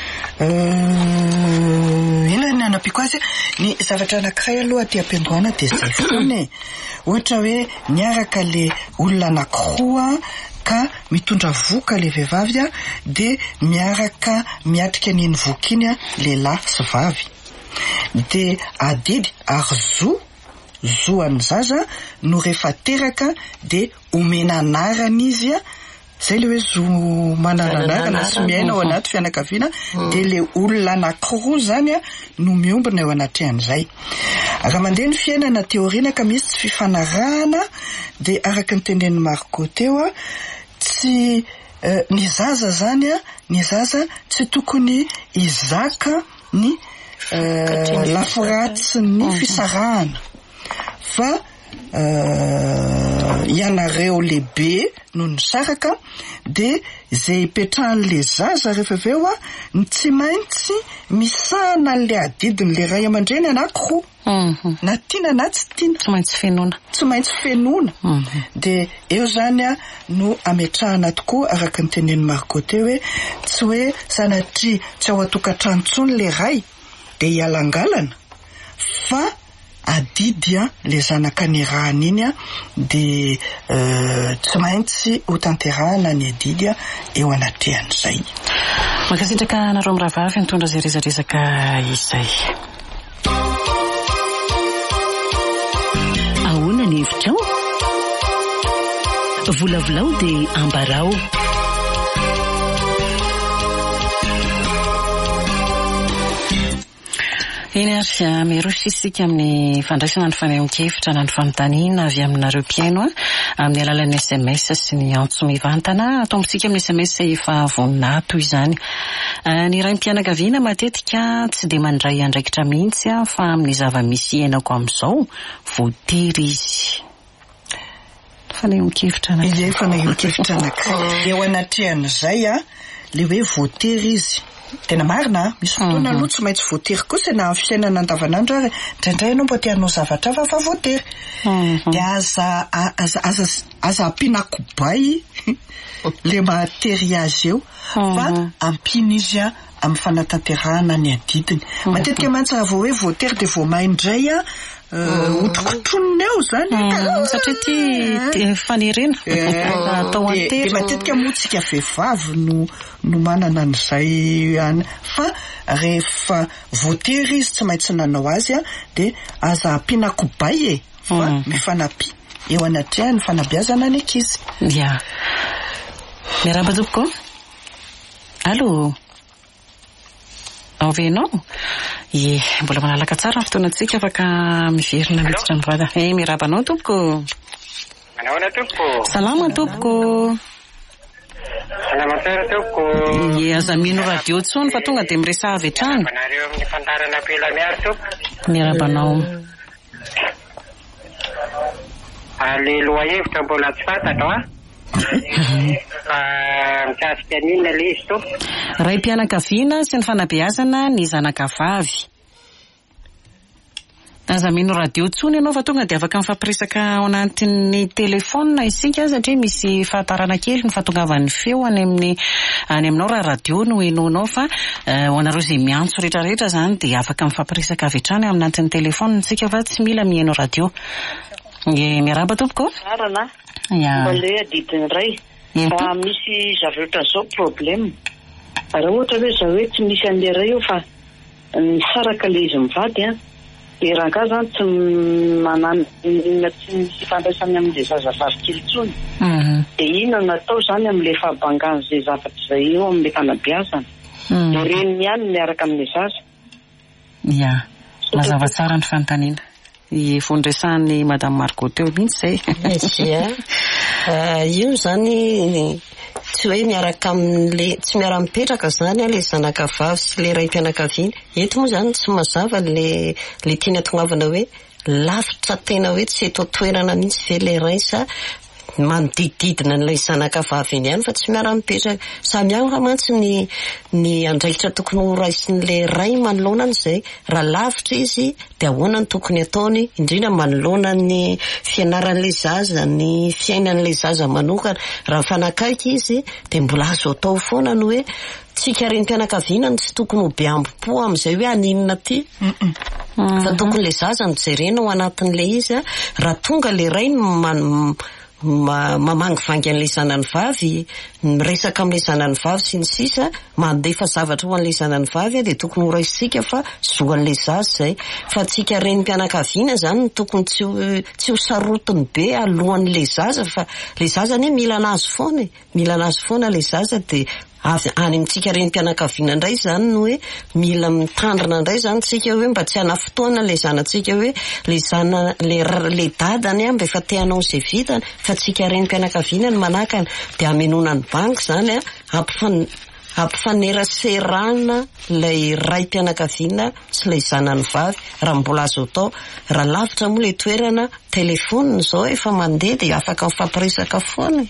Ilay ny anampiko azy ny zavatra anankiray aloha aty am-piandohana dia izay foana e. Ohatra hoe niaraka le olona anankiroa ka mitondra voka le vehivavy dia miaraka miatrika n'iny voka iny lehilahy sy vavy dia adidy ary zoan'ny zaza no rehefa teraka dia omena anarana izy zay le hoe zo manananarana sy miaina ao anaty fianakaviana dia le olona anankiroa zany no miombona eo anaty an'izay. Raha mandeha ny fiainana teoriana ka misy tsy fifanarahana dia araka ny tenen'ny Margot teo tsy ny zaza zany ny zaza tsy tokony izaka ny lafiratsy ny fisarahana fa ianareo lehibe no nisaraka dia izay ipetrahan'le zaza rehefa avy eo ny tsy maintsy misahana n'le adidin'le ray aman-dreny anankiroa na tiana na tsy tiana, tsy maintsy fenoana dia eo zany no ametrahana tokoa araka ny tenen'ny Margot teo hoe tsy hoe sanatria tsy ao atokantrano intsony le ray dia hialangalana fa adidy le zanaka nirahana iny dia tsy maintsy ho tanterahana ny adidy eo anatrehan'izay. Makasitraka nareo mirahavavy nitondra izay rezaresaka izay. Ahoana ny hevitrao? Volavolao dia ambarao. Eny ary miarosisika amin'ny fandraisana ny fanehoan-kevitra na ny fanontaniana avy aminareo mpiaino amin'ny alalan'ny SMS sy ny antso mivantana. Atombontsika amin'ny SMS efa voninahitra izany. Ny raim-pianakaviana matetika tsy dia mandray andraikitra mihitsy fa amin'ny zava-misy iainako amin'izao voatery izy. Fanehoan-kevitra anankiray. Fanehoan-kevitra anankiray. Eo anatrehan'izay le hoe voatery izy. Tena marina misy fotoana aloha tsy maintsy voatery kosa na amin'ny fiainana andavanandro ary indraindray ianao mba te hanao zavatra fa voatery dia aza ampiana kobay le mahatery azy eo fa ampiana izy amin'ny fanatanterahana ny adidiny. Matetika mantsy raha vao hoe voatery dia vao maindray otrokotronina eo zany satria tia fanerena atao antery dia matetika moa tsika vehivavy no manana an'izay any fa rehefa voatery izy tsy maintsy nanao azy dia aza ampiana kobay fa mifanampy eo anatrehany ny fanabeazana ny ankizy. Ya miarahaba tompoko. Allô avenao mbola manalaka tsara ny fotoanantsika afaka miverina miditra ny vada. Mirabanao tompoko. Manaona tompoko. Salama tompoko. Salama tsara tompoko. Aza mino radio tsony fa tonga dia miresaha avy hatrany. Manareo amin'ny fantarana apela miaro tompoko. Mirabanao. Ale loha hevitra mbola tsy fantatro mikasika n'inona le izy tompoko. Raim-pianakaviana sy ny fanabeazana ny zanakavavy. Aza mino radio tsony ianao fa tonga dia afaka mifampiresaka ao anatin'ny telefona isika satria misy fahatarana kely ny fahatongavan'ny feo any aminao raha radio no henonao fa ho anareo izay miantso rehetrarehetra zany dia afaka mifampiresaka avy hatrany ao anatin'ny telefona isika fa tsy mila mihaino radio. Miarahaba tompoko. Arana. Mbola adidiny iray. Fa misy zavatra zao problème. Raha ohatra hoe zao hoe tsy misy an'ilay iray io fa nisaraka le izy mivady dia raha zany tsy manana tsy misy fandraisany amin'ilay zazavavy kely intsony. dia ina natao zany amin'ilay fahabangana izay zavatra izay eo amin'ilay fanabeazana dia reny ihany miaraka amin'ilay zaza. Ia, mazava tsara ny fanontaniana fondresan'ny Madame Margot teo mihitsy izay. Io zany tsy hoe miaraka amin'le tsy miara-mipetraka zany ilay zanakavavy sy ilay raim-pianakaviana. Eto moa zany tsy mazava le tiana tonavana hoe lavitra tena hoe tsy eto toerana mihitsy ve ilay ray sa manodididina n'ilay zanakavavy iny ihany fa tsy miara-mipetraka. Samy hafa mantsy ny andraikitra tokony ho raisin'ilay ray manoloana an'izay. Raha lavitra izy dia ahoana ny tokony ataony, indrindra manoloana ny fianaran'ilay zaza, ny fiainan'ilay zaza manokana. Raha fanakaiky izy dia mbola azo atao foana ny hoe tsika renim-pianakaviana tsy tokony ho be ambo-po amin'izay hoe aninona ty. Fa tokony ilay zaza no jerena ao anatin'ilay izy. Raha tonga ilay ray mamangivangy an'ilay zanany vavy, miresaka amin'ilay zanany vavy sy ny sisa, mandefa zavatra ho an'ilay zanany vavy dia tokony ho raisitsika fa zoan'ilay zaza izay. Fa tsika renim-pianakaviana zany no tokony tsy ho sarotiny be alohan'ilay zaza, fa ilay zaza ne mila anazy foana, mila anazy foana ilay zaza. Dia any amintsika renim-pianakaviana indray zany no hoe mila mitandrina indray zany tsika hoe mba tsy hanafotoana ilay zanatsika hoe le dadany mba efa te-hanao izay vitany, fa tsika renim-pianakaviana ny manakana. Dia amenona ny banky zany ampifaneraserana ilay raim-pianakaviana sy ilay zanany vavy raha mbola azo atao. Raha lavitra moa ilay toerana, telefonina zao efa mandeha dia afaka mifampiresaka foana.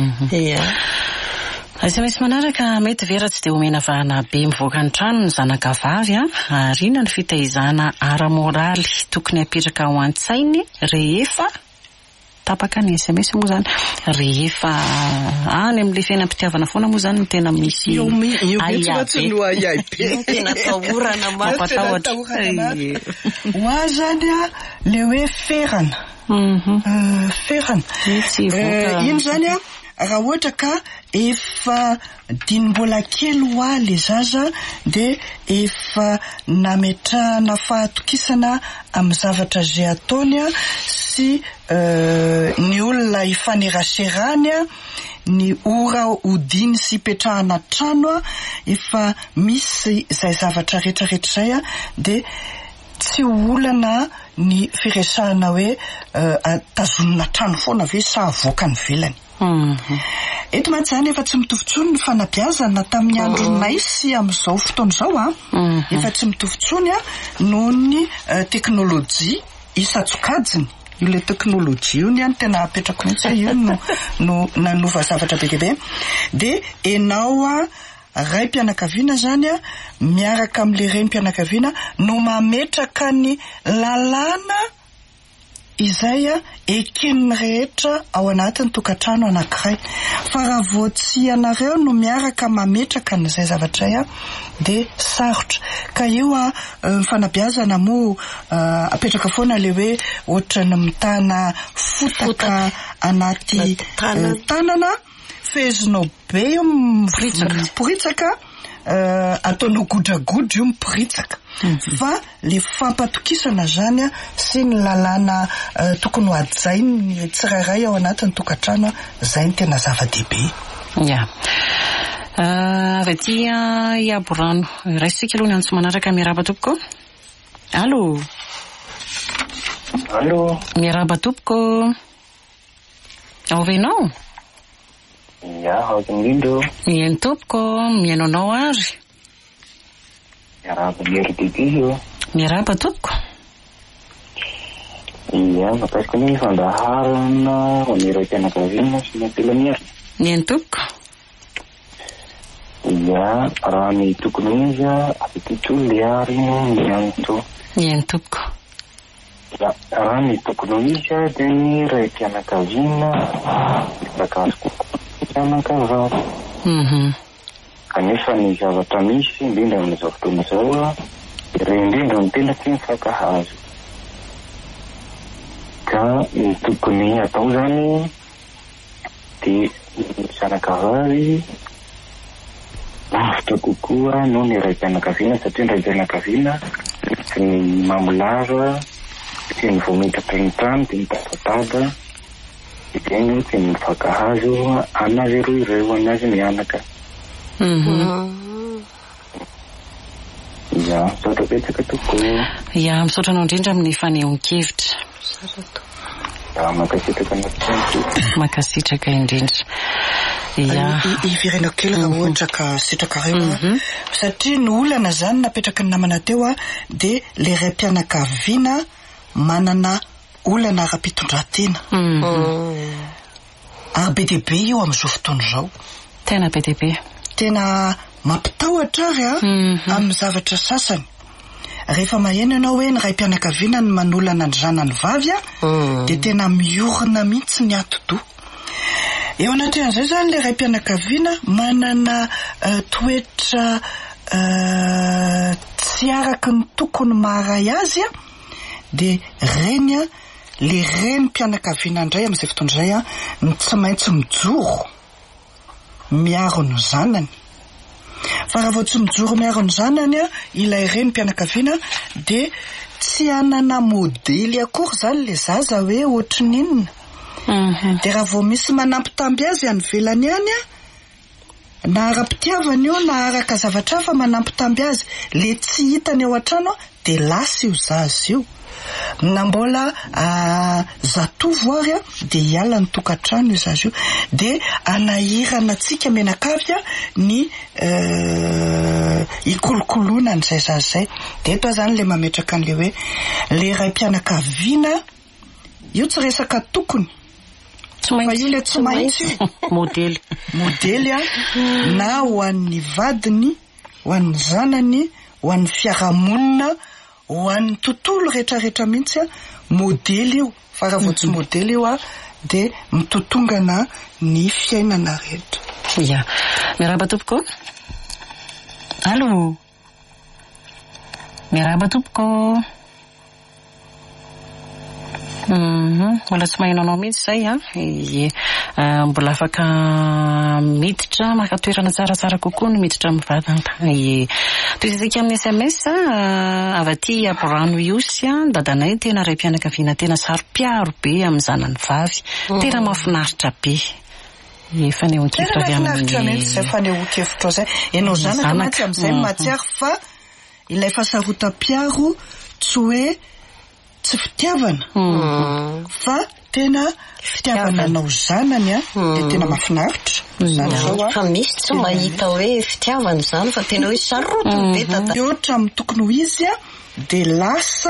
SMS manaraka mety vera tsy dia omena vahana be mivoaka ny trano ny zanakavavy ary inona ny fitaizana ara-moraly tokony apetraka ao an-tsainy rehefa tapaka ny SMS moa zany rehefa any amin'ilay fiainam-pitiavana foana moa zany no tena misy tena tahorana mampatahotra ho azy zany le hoe ferana iny zany raha ohatra ka efa dinim-bola kely ho ahy le zaza dia efa nametrahana fahatokisana amin'ny zavatra izay ataony sy ny olona ifaneraserany ny ora hodiny sy ipetrahana trano efa misy izay zavatra rehetrarehetra izay dia tsy olana ny firesahana hoe tazonina trano foana ve sa avoaka ny velany. Eto mantsy zany efa tsy mitovintsony ny fanabeazana tamin'ny andronay sy amin'izao fotoana izao efa tsy mitovintsony noho ny teknôlôjia isatsokajiny. Io le teknôlôjia io ny any tena apetrako mihitsy io no nanova zavatra be dia be. Dia enao raim-pianakaviana zany miaraka amin'ilay renim-pianakaviana no mametraka ny lalàna izay eken'ny rehetra ao anatin'ny tokantrano anankiray. Fa raha vao tsy ianareo no miaraka mametraka n'izay zavatra dia sarotra. Ka io fanabeazana moa apetraka foana le hoe ohatrany mitana fotaka anaty tanana, fezinao be io miporitsaka, ataonao godragodra io miporitsaka. Fa le fampatokisana zany sy ny lalàna tokony ho ajainy tsirairay ao anatin'ny tokantrano zay ny tena zava-dehibe. Avy aty Iaborano raisitsika aloha ny antso manaraka miaraba tompoko. Allo. Miaraba tompoko. Ao venao? Indrindro. Mihaino tompoko, mihainonao ary? Miaraba mierididio. Miaraba tompoko. Mahakasika ny fandaharana oneram-pianakaviana sy ny ampilamierina. Mihaino tompoko. Raha ny tokony izy apetito le ary mianto. Mihaino tompoko. Raha ny tokony izy dia ny raim-pianakaviana sakasoko fianakavavy. Kanefa ny zavatra misy indrindra amin'izao fotoana izao ireo indrindra ny tena tsy mifankahazo. Ka ny tokony atao zany dia ny zanakavavy lavitra kokoa noho ny raim-pianakaviana satria ny raim-pianakaviana sy ny mamolava sy ny voametatra ny trano dia ny tatatada Igeny tsy mifakahazo anazy roa ireo anazy mianaka. Ya, misaotra betsaka tokoa. Ya, misaotra anao indrindra amin'ny fanehoan-kevitra. Ya, makasitraka makasitraka indrindra. Ya, ivirena kely raha ohatra ka sitraka reo. Satria ny olana zany napetraka ny namana teo dia le raim-pianakaviana manana olana ara-pitondratena. Ary be dia be io amin'izao fotoana izao. Tena be dia be. Tena mampitahotra ary amin'ny zavatra sasany. Rehefa maheno ianao hoe ny raim-pianakaviana ny manolana ny zanany vavy dia tena miorina mihitsy ny ati-doha. Eo anatin'izay zany le raim-pianakaviana manana toetra tsy araky ny tokony maharay azy dia reny le renim-pianakaviana indray amin'izay fotoana izay ny tsy maintsy mijoro miaro ny zanany. Fa raha vao tsy mijoro miaro ny zanany ilay renim-pianakaviana dia tsy anana modely akory zany le zaza hoe ohatrin'inona. Dia raha vao misy manampitamby azy any velany any na ara-pitiavana io na araka zavatra fa manampitamby azy le tsy hitany ao an-trano dia lasa io zaza io. Na mbola zatovo ary dia hiala ny tokantrano io zaza io dia anahirana antsika menakavy ny ikolokoloana n'izay zaza zay. Dia eto zany le mametraka an'le hoe le raim-pianakaviana io tsy resaka tokony fa io le tsy maintsy modely na ho an'ny vadiny, ho an'ny zanany, ho an'ny fiarahamonina, ho an'ny tontolo rehetrarehetra mihitsy modely io. Fa raha vao tsy modely io dia mitotongana ny fiainana rehetra. Ya, miarahaba tompoko. Allô, miarahaba tompoko. Mbola tsy maheno anao mihitsy zay mbola afaka miditra maka toerana tsaratsara kokoa no miditra amin'ny vatana. Toizantsika amin'ny SMS avy aty Abrano Iosy dadanay tena raim-pianakaviana tena sarom-piaro be amin'ny zanany vavy. Tena mahafinaritra be. Fanehoan-kevitra avy amin'ny fanehoan-kevitra zay. Ianao zanaka mantsy amin'izay mahatsiaro fa ilay fahasarotam-piaro tsy hoe tsy fitiavana fa tena fitiavana anao zanany dia tena mahafinaritra. Fa misy tsy mahita hoe fitiavana zany fa tena hoe saroto be tata. Ohatra amin'ny tokony ho izy dia lasa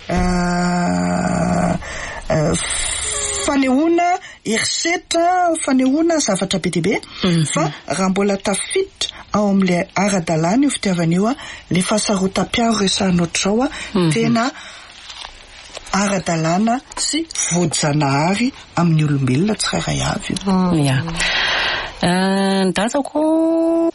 fanehoana herisetra, fanehoana zavatra be dia be. Fa raha mbola tafiditra ao amin'ilay ara-dalàna io fitiavana io le fahasarotam-piaro resahanao ohatr'izao tena ara-dalàna sy voajanahary amin'ny olombelona tsirairay avy io. Ya. Dadako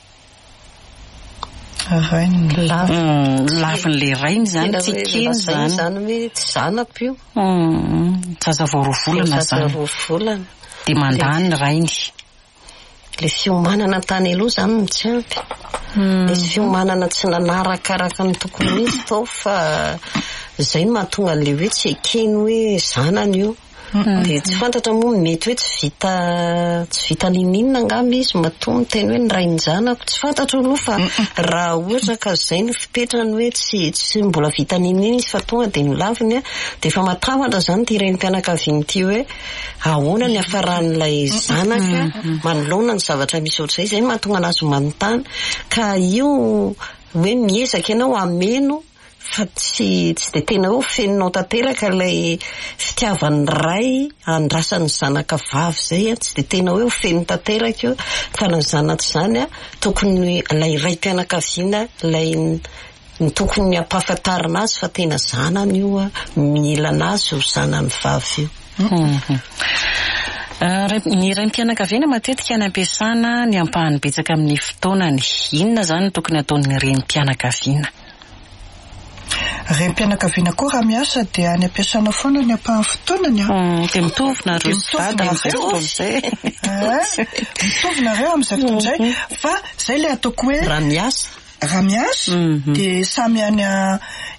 lavin'le rainy zany tsy kely zany. Zany hoe tsy zanako io. Zaza vao roa volana zany. Dia mandany ny rainy. Le fiomanana tany aloha zany no tsy ampy. Misy fiomanana tsy nanarakaraka ny tokony izy tao fa zay no mahatonga le hoe tsy ekeny hoe zanany io. Dia tsy fantatra moa mety hoe tsy vita ninina angamba izy matoa miteny hoe ny ray ny zanako. Tsy fantatra aloha fa raha ohatra ka zay ny fipetrany hoe tsy mbola vita ninina izy fa tonga dia ny laviny dia efa matavatra zany ty renim-pianakaviany ty hoe ahoana ny hafaran'ilay zanaka manoloana ny zavatra misy ohatr'izay. Zay mahatonga anazy manontany ka io hoe miezaka ianao ameno fa tsy dia tena hoe feninao tanteraka ilay fitiavan'ny ray andrasan'ny zanaka vavy zay tsy dia tena hoe feny tanteraka io fa na zanaty zany tokony ilay raim-pianakaviana ilay ny tokony hampahafantarina azy fa tena zanany io mila anazy ho zanany vavy io. Ny raim-pianakaviana matetika any ampiasana ny ampahany betsaka amin'ny fotoanany. Inona zany tokony ataon'ny renim-pianakaviana? Renim-pianakaviana koa raha miasa dia any ampiasana foana ny ampahany fotoanany. Dia mitovina reo dada amin'izay. Mitovina reo amin'izay fotoana izay fa zay le ataoko hoe raha miasa dia samy any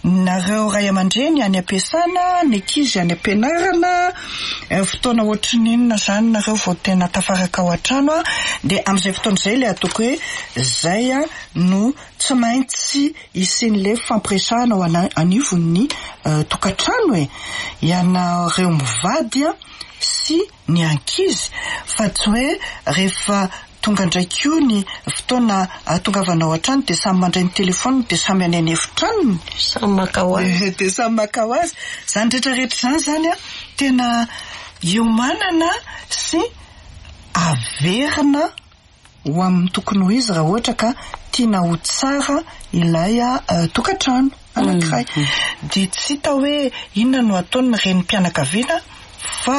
nareo ray aman-dreny any ampiasana, ny ankizy any ampianarana, fotoana ohatrin'inona zany nareo vao tena tafaraka ao an-trano dia amin'izay fotoana izay le ataoko hoe zay no tsy maintsy isin'le fampiresahana ao anivon'ny tokantrano ianareo mivady sy ny ankizy fa tsy hoe rehefa tonga indraiky io ny fotoana tongavanao an-trano dia samy mandray ny telefona dia samy any efitranony samy maka ho azy dia samy maka ho azy zany rehetrarehetra zany tena iomanana sy averina ho amin'ny tokony ho izy raha ohatra ka tiana ho tsara ilay tokantrano anankiray dia tsy hita hoe inona no ataony reny mpianakaviana fa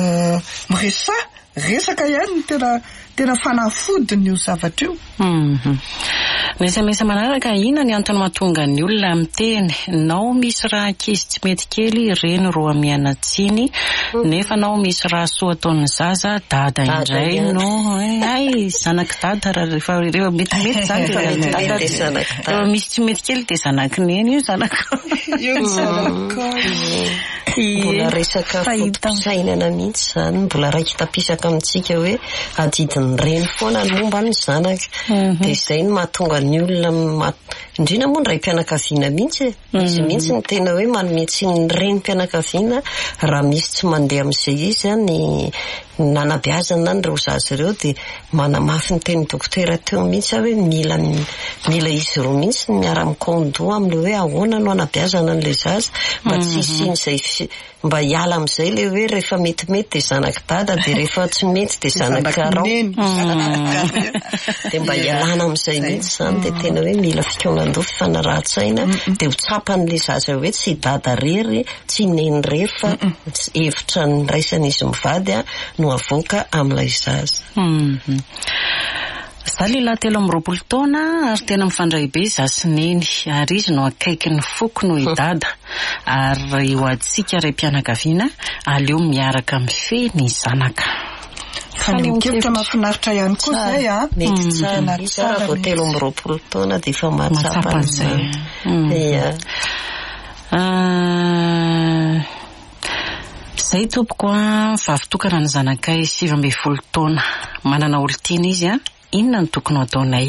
resaka ihany tena fanafodiny io zavatra io. Mesa manaraka ina ny antony mahatonga ny olona miteny nao misy raha ankizy tsy mety kely reny roa mianatsiny nefa nao misy raha soa ataon'ny zaza dada indray no ay zanaky dada rehefa mety zany rehefa misy tsy mety kely dia zanaky neny io zanako mbola resaka fotom-pisainana mihitsy zany mbola raiky tapisaka amintsika hoe adidiny reny foana ny momba ny zanaka dia izay no mahatonga ny olona indrindra moa ny ray mpianakaviana mihitsy izy mihitsy ny tena hoe manometsy ny reny mpianakaviana raha misy tsy mandeha amin'izay izy ny nanabeazana nyreo zazy ireo dia manamafy ny teny dokotera teo mihitsy hoe mila izy roa mihitsy miara-mikondo amin'le hoe ahoana no anabeazana an'ilay zazy mba tsy isin'izay mba hiala amin'izay le hoe rehefa metimety dia zanaky dada dia rehefa tsy mety dia zanaky arao dia mba hialana amin'izay mihitsy zany dia tena hoe mila fikonan-doha fifanarahan-tsaina dia ho tsapan'ilay zaza hoe tsy dada rery tsy neny rehefa hevitra ny raisan'izy mivady no avoaka amin'ilay zaza. Za lehilahy 13 taona ary tena mifandray be zaza sy neny ary izy no akaiky ny foko no idada ary io atsika ray mpianakaviana aleo miaraka mifehy ny zanaka. Fanekevitra mahafinaritra ihany koa zay mety tsara vao 13 taona dia efa mahatsapa an'izay. Zay tompoko vavitokana ny zanakay 17 taona manana olon-tiana izy inona no tokony ataonay?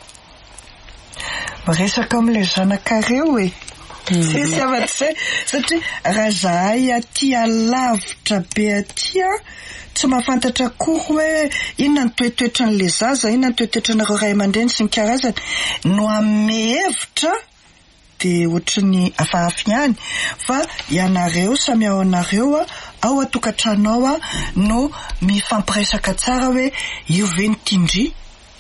Resaka amin'ilay zanakareo tsy avatr'izay satria raha zahay aty alavitra be aty tsy mahafantatra koa hoe inona ny toetoetra n'ilay zaza, inona ny toetoetra nareo ray aman-dreny sy ny karazany no ame hevitra dia ohatran'ny hafahafa ihany fa ianareo samy ao anareo ao atokantrano no mifampiresaka tsara hoe io ve ny tindry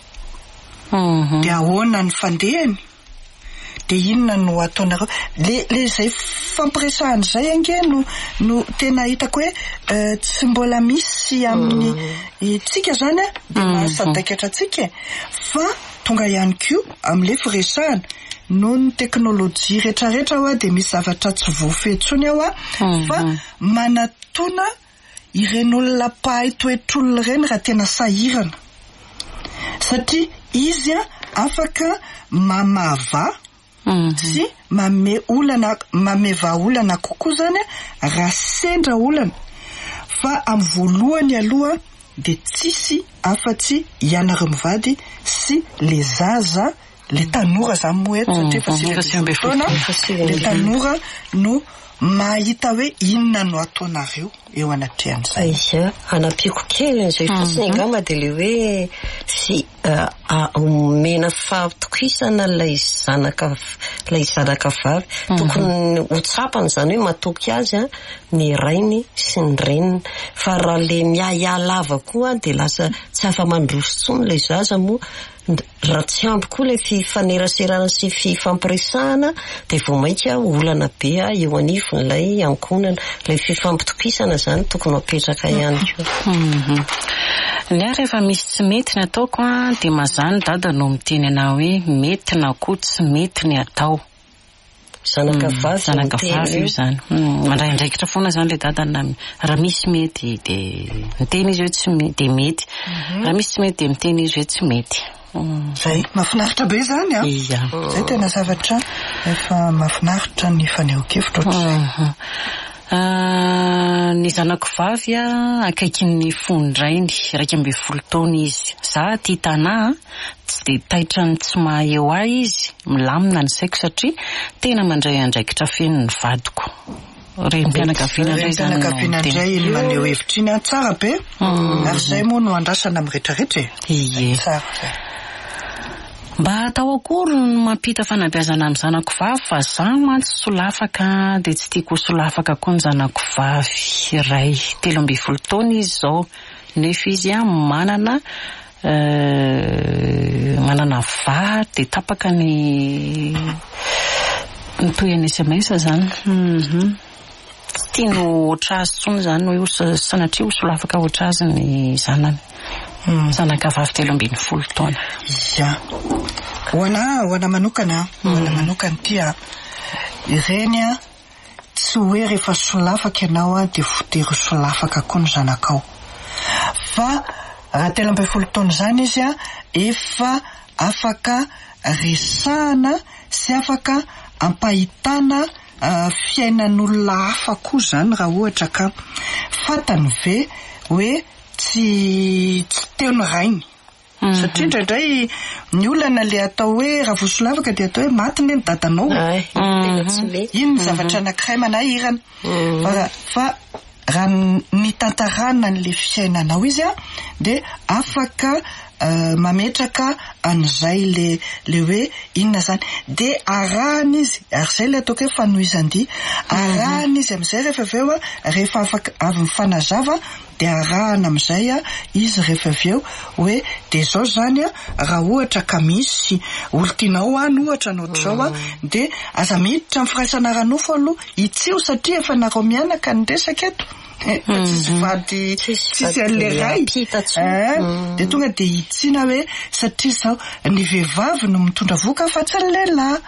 dia ahoana ny fandehany dia inona no ataonareo le zay fampiresahana zay ange no tena hitako hoe tsy mbola misy amin'ny tsika zany dia mahasadaikatra tsika fa tonga ihany koa amin'ilay firesahana noho ny teknôlôjia rehetrarehetra dia misy zavatra tsy voafehitsony ao fa manatona ireny olona mpahay toetr'olona ireny raha tena sahirana satria izy afaka mamava sy mameva olana kokoa zany raha sendra olana fa amin'ny voalohany aloha dia tsisy afa-tsy ianareo mivady sy le zaza le tanora zany moa satria le tanora no mahita hoe inona no ataonareo eo anatrehan'izay. Aiza anapiako kely an'izay fotsiny angamba dia le hoe sy omena fahatokisana lay zanaka vavy tokony ho tsapany zany hoe matoky azy ny rainy sy ny reniny fa raha le miahialava koa dia lasa tsy afa-mandroso tsony lay zaza moa raha tsy ampy koa le fifaneraserana sy fifampiresahana dia vao mainka olana be eo anivon'ilay ankonana ilay fifampitokisana zany tokony apetraka ihany koa. Ny rehefa misy tsy mety ny ataoko dia mazany dada no miteny anao hoe mety na koa tsy mety ny atao. Zanaka vavy io zany mandray andraikitra foana zany le dada raha misy mety dia miteny izy hoe tsy dia mety raha misy tsy mety dia miteny izy hoe tsy mety Zay mahafinaritra be zany a. Zay tena zavatra efa mahafinaritra ny faneho-kevitra ohatr'izay. Ny zanako vavy akaikin'ny fondrainy 12 taona izy. Za tia tanà tsy de taitra ny tsy maha eo ahy izy, milamina ny saiko satria tena mandray andraikitra feno ny vadiko. Renim-pianakaviana indray ny maneho hevitra iny tsara be. Ary zay moa no andrasana amin'ny rehetrarehetra. Tsara. Mba atao akory no mampita fanabeazana amin'ny zanako vavy fa za mantsy solafaka dia tsy tiako solafaka koa ny zanako vavy iray 13 taona izy zao. Nefa izy manana va dia tapaka ny toy ny SMS zany. Tiano ohatr'azy tsony zany hoe sanatria ho solafaka ohatr'azy ny zanany. Zanaka vavy 13 taona. Ho ana manokana tia ireny tsy hoe rehefa solafaka ianao dia votery solafaka koa ny zanakao. Fa raha 13 taona zany izy efa afaka resahana sy afaka ampahitana fiainan'olona hafa koa zany raha ohatra ka fatany ve hoe tsy teo ny rainy. Satria indraindray ny olana le atao hoe raha vao solavaka dia atao hoe maty ny dadanao. Iny ny zavatra anankiray manahirana. Fa raha ny tantarana n'le fiainanao izy dia afaka mametraka an'izay le hoe inona zany dia arahana izy. Ary zay le ataoko hoe fanoizan-dia. Arahana izy amin'izay rehefa aveo rehefa afaka avy mifanazava dia arahana amin'izay izy rehefa aveo hoe dia zao zany raha ohatra ka misy olontianao any ohatra n'ohatr'izao dia aza miditra amin'ny firaisana ranofo aloha itsio satria efa nareo mianaka ny resaka eto. Tsisy vady tsisy an'le ray dia tonga dia hitsina hoe satria zao ny vehivavy no mitondra voka fa tsy ny lehilahy.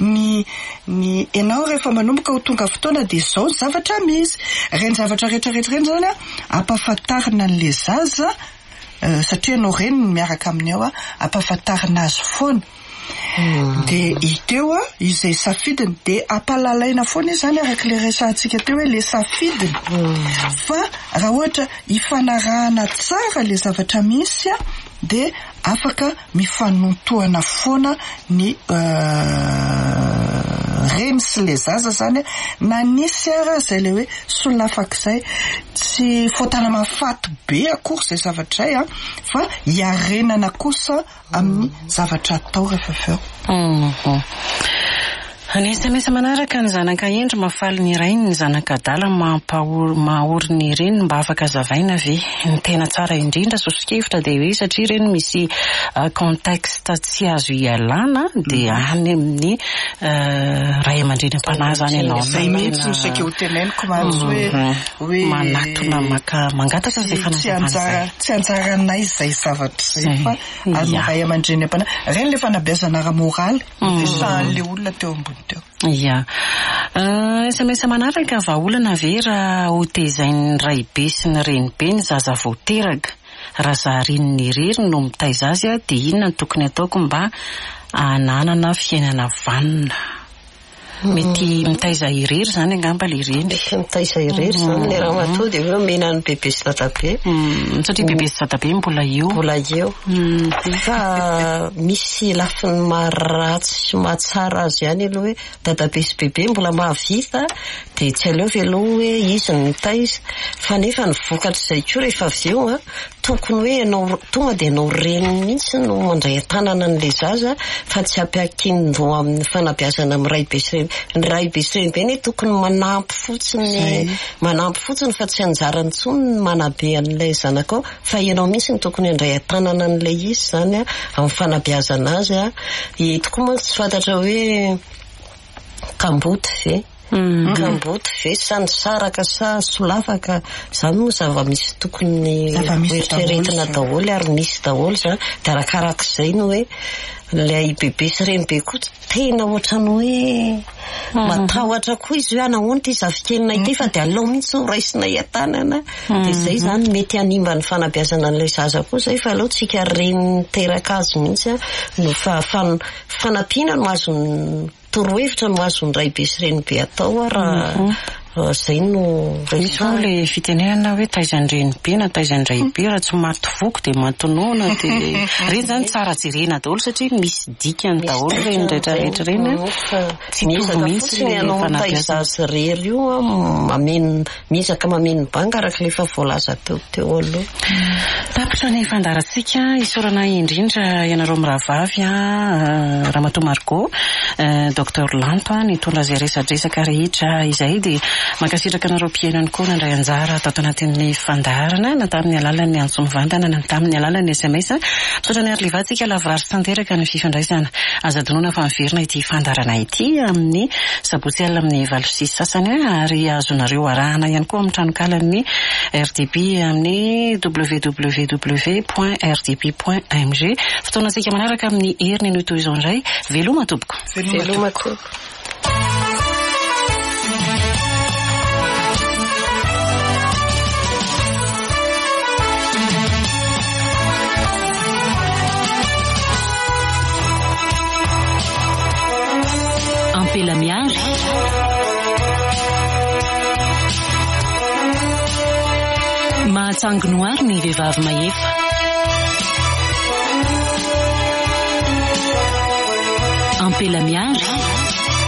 Ny ianao rehefa manomboka ho tonga fotoana dia zao ny zavatra misy. Reny zavatra rehetrarehetra reny zany ampahafantarina an'le zaza satria ianao reny miaraka aminy ao ampahafantarina azy foana. Dia iteo izay safidiny dia ampalalaina foana izy zany araka le resantsika teo hoe le safidiny. Fa raha ohatra hifanarahana tsara le zavatra misy dia afaka mifanontohana foana ny reny sy le zaza zany na nisy zay le hoe solafak'izay tsy fotana mafaty be akory zay zavatra zay fa hiarenana kosa amin'ny zavatra atao rehefa feo. Anisy manaraka ny zanaka endry mafaly ny iray ny zanaka dala mahaory ny ireny mba afaka zavaina ve ny tena tsara indrindra sosikevitra dia hoe satria ireny misy contexte tsy azo ialana dia any amin'ny ray aman-dreny-panahy zany ianao. Zay mihitsy no saika ho teneniko mantsy hoe manatona mangataka zay fanazavana tsy anjaranay zay zavatra zay fa amin'ny ray aman-dreny-panahy ireny le fanabeazana ara-moraly resahan'le olona teo ambony. SMS manaraka vahaolana ve raha ho tezain'ny raibe sy ny renibe ny zaza voateraka raha zaharin'ny rery no mitaiza azy dia inona no tokony ataoko mba hananana fiainana vanona. Mety mitaiza irery zany angamba le reny. Mitaiza irery zany le raha matoa dia hoe omena ny bebe sy dadabe. Satria bebe sy dadabe mbola eo. Fa misy lafiny maharatsy sy mahatsara azy ihany aloha hoe dadabe sy bebe mbola mahavita dia tsy aleo veloha hoe izy no mitaiza. Fa nefa ny vokatra izay koa rehefa avy eo tokony hoe ianao tonga dia ianao reny mihitsy no mandray an-tanana an'ilay zaza fa tsy ampiakin-do amin'ny fanabeazana amin'ny raibe sy ny raibe sy renibe ny tokony manampy fotsiny fa tsy anjarany intsony ny manabe an'ilay zanakao fa ianao mihitsy ny tokony handray an-tanana an'ilay izy zany amin'ny fanabeazana azy. Tokoa moa tsy fantatra hoe kamboty ve kamboty ve sanosaraka sa solafaka zany moa zava-misy tokony eritreretina daholo ary misy daholo zany dia arakarak'izay no hoe ilay bebe sy renibe koa tena ohatrany hoe matahotra koa izy hoe anahoana ty zavikelina ity fa dia alao mihitsy ho raisina iantanana dia izay zany mety hanimba ny fanabeazana an'ilay zaza koa zay fa aleo tsika reny teraka azy mihitsy no fanampiana no azony torohevitra no azony ray be sy renibe atao raha zay no misy ho le fitenenana hoe taizanyreny be na taizanray be raha tsy maty voko dia matonona dia reny zany tsara jerena daholo satria misy dikany daholo reny rehetrarehetra reny tsy mitovy mihitsy anao taizazy rery io mizaka mameno banga araka lefa voalaza teo aloha tapitra ny fandarantsika isorana indrindra ianareo miravavy Ramatoa Margot Dr Lanto nitondra zay resadresaka rehetra izay dia makasitraka anareo mpiainany koa nandray anjara atao anatin'ny fandarana na tamin'ny alalan'ny antso mivantana na tamin'ny alalan'ny SMS misaotra ny arlivatsika lavrary santeraka ny fifandraisana azadinoana fa miverina ity fandarana ity amin'ny sabotsy alina amin'ny valosisy sasany ary azonareo arahana ihany koa amin'ny tranokalan'ny RDP amin'ny www.rdp.mg fotoanantsika manaraka amin'ny heriny no toy izao indray veloma tompoko Ampela miary mahatsanginoary ny vehivavy mahefa ampela miary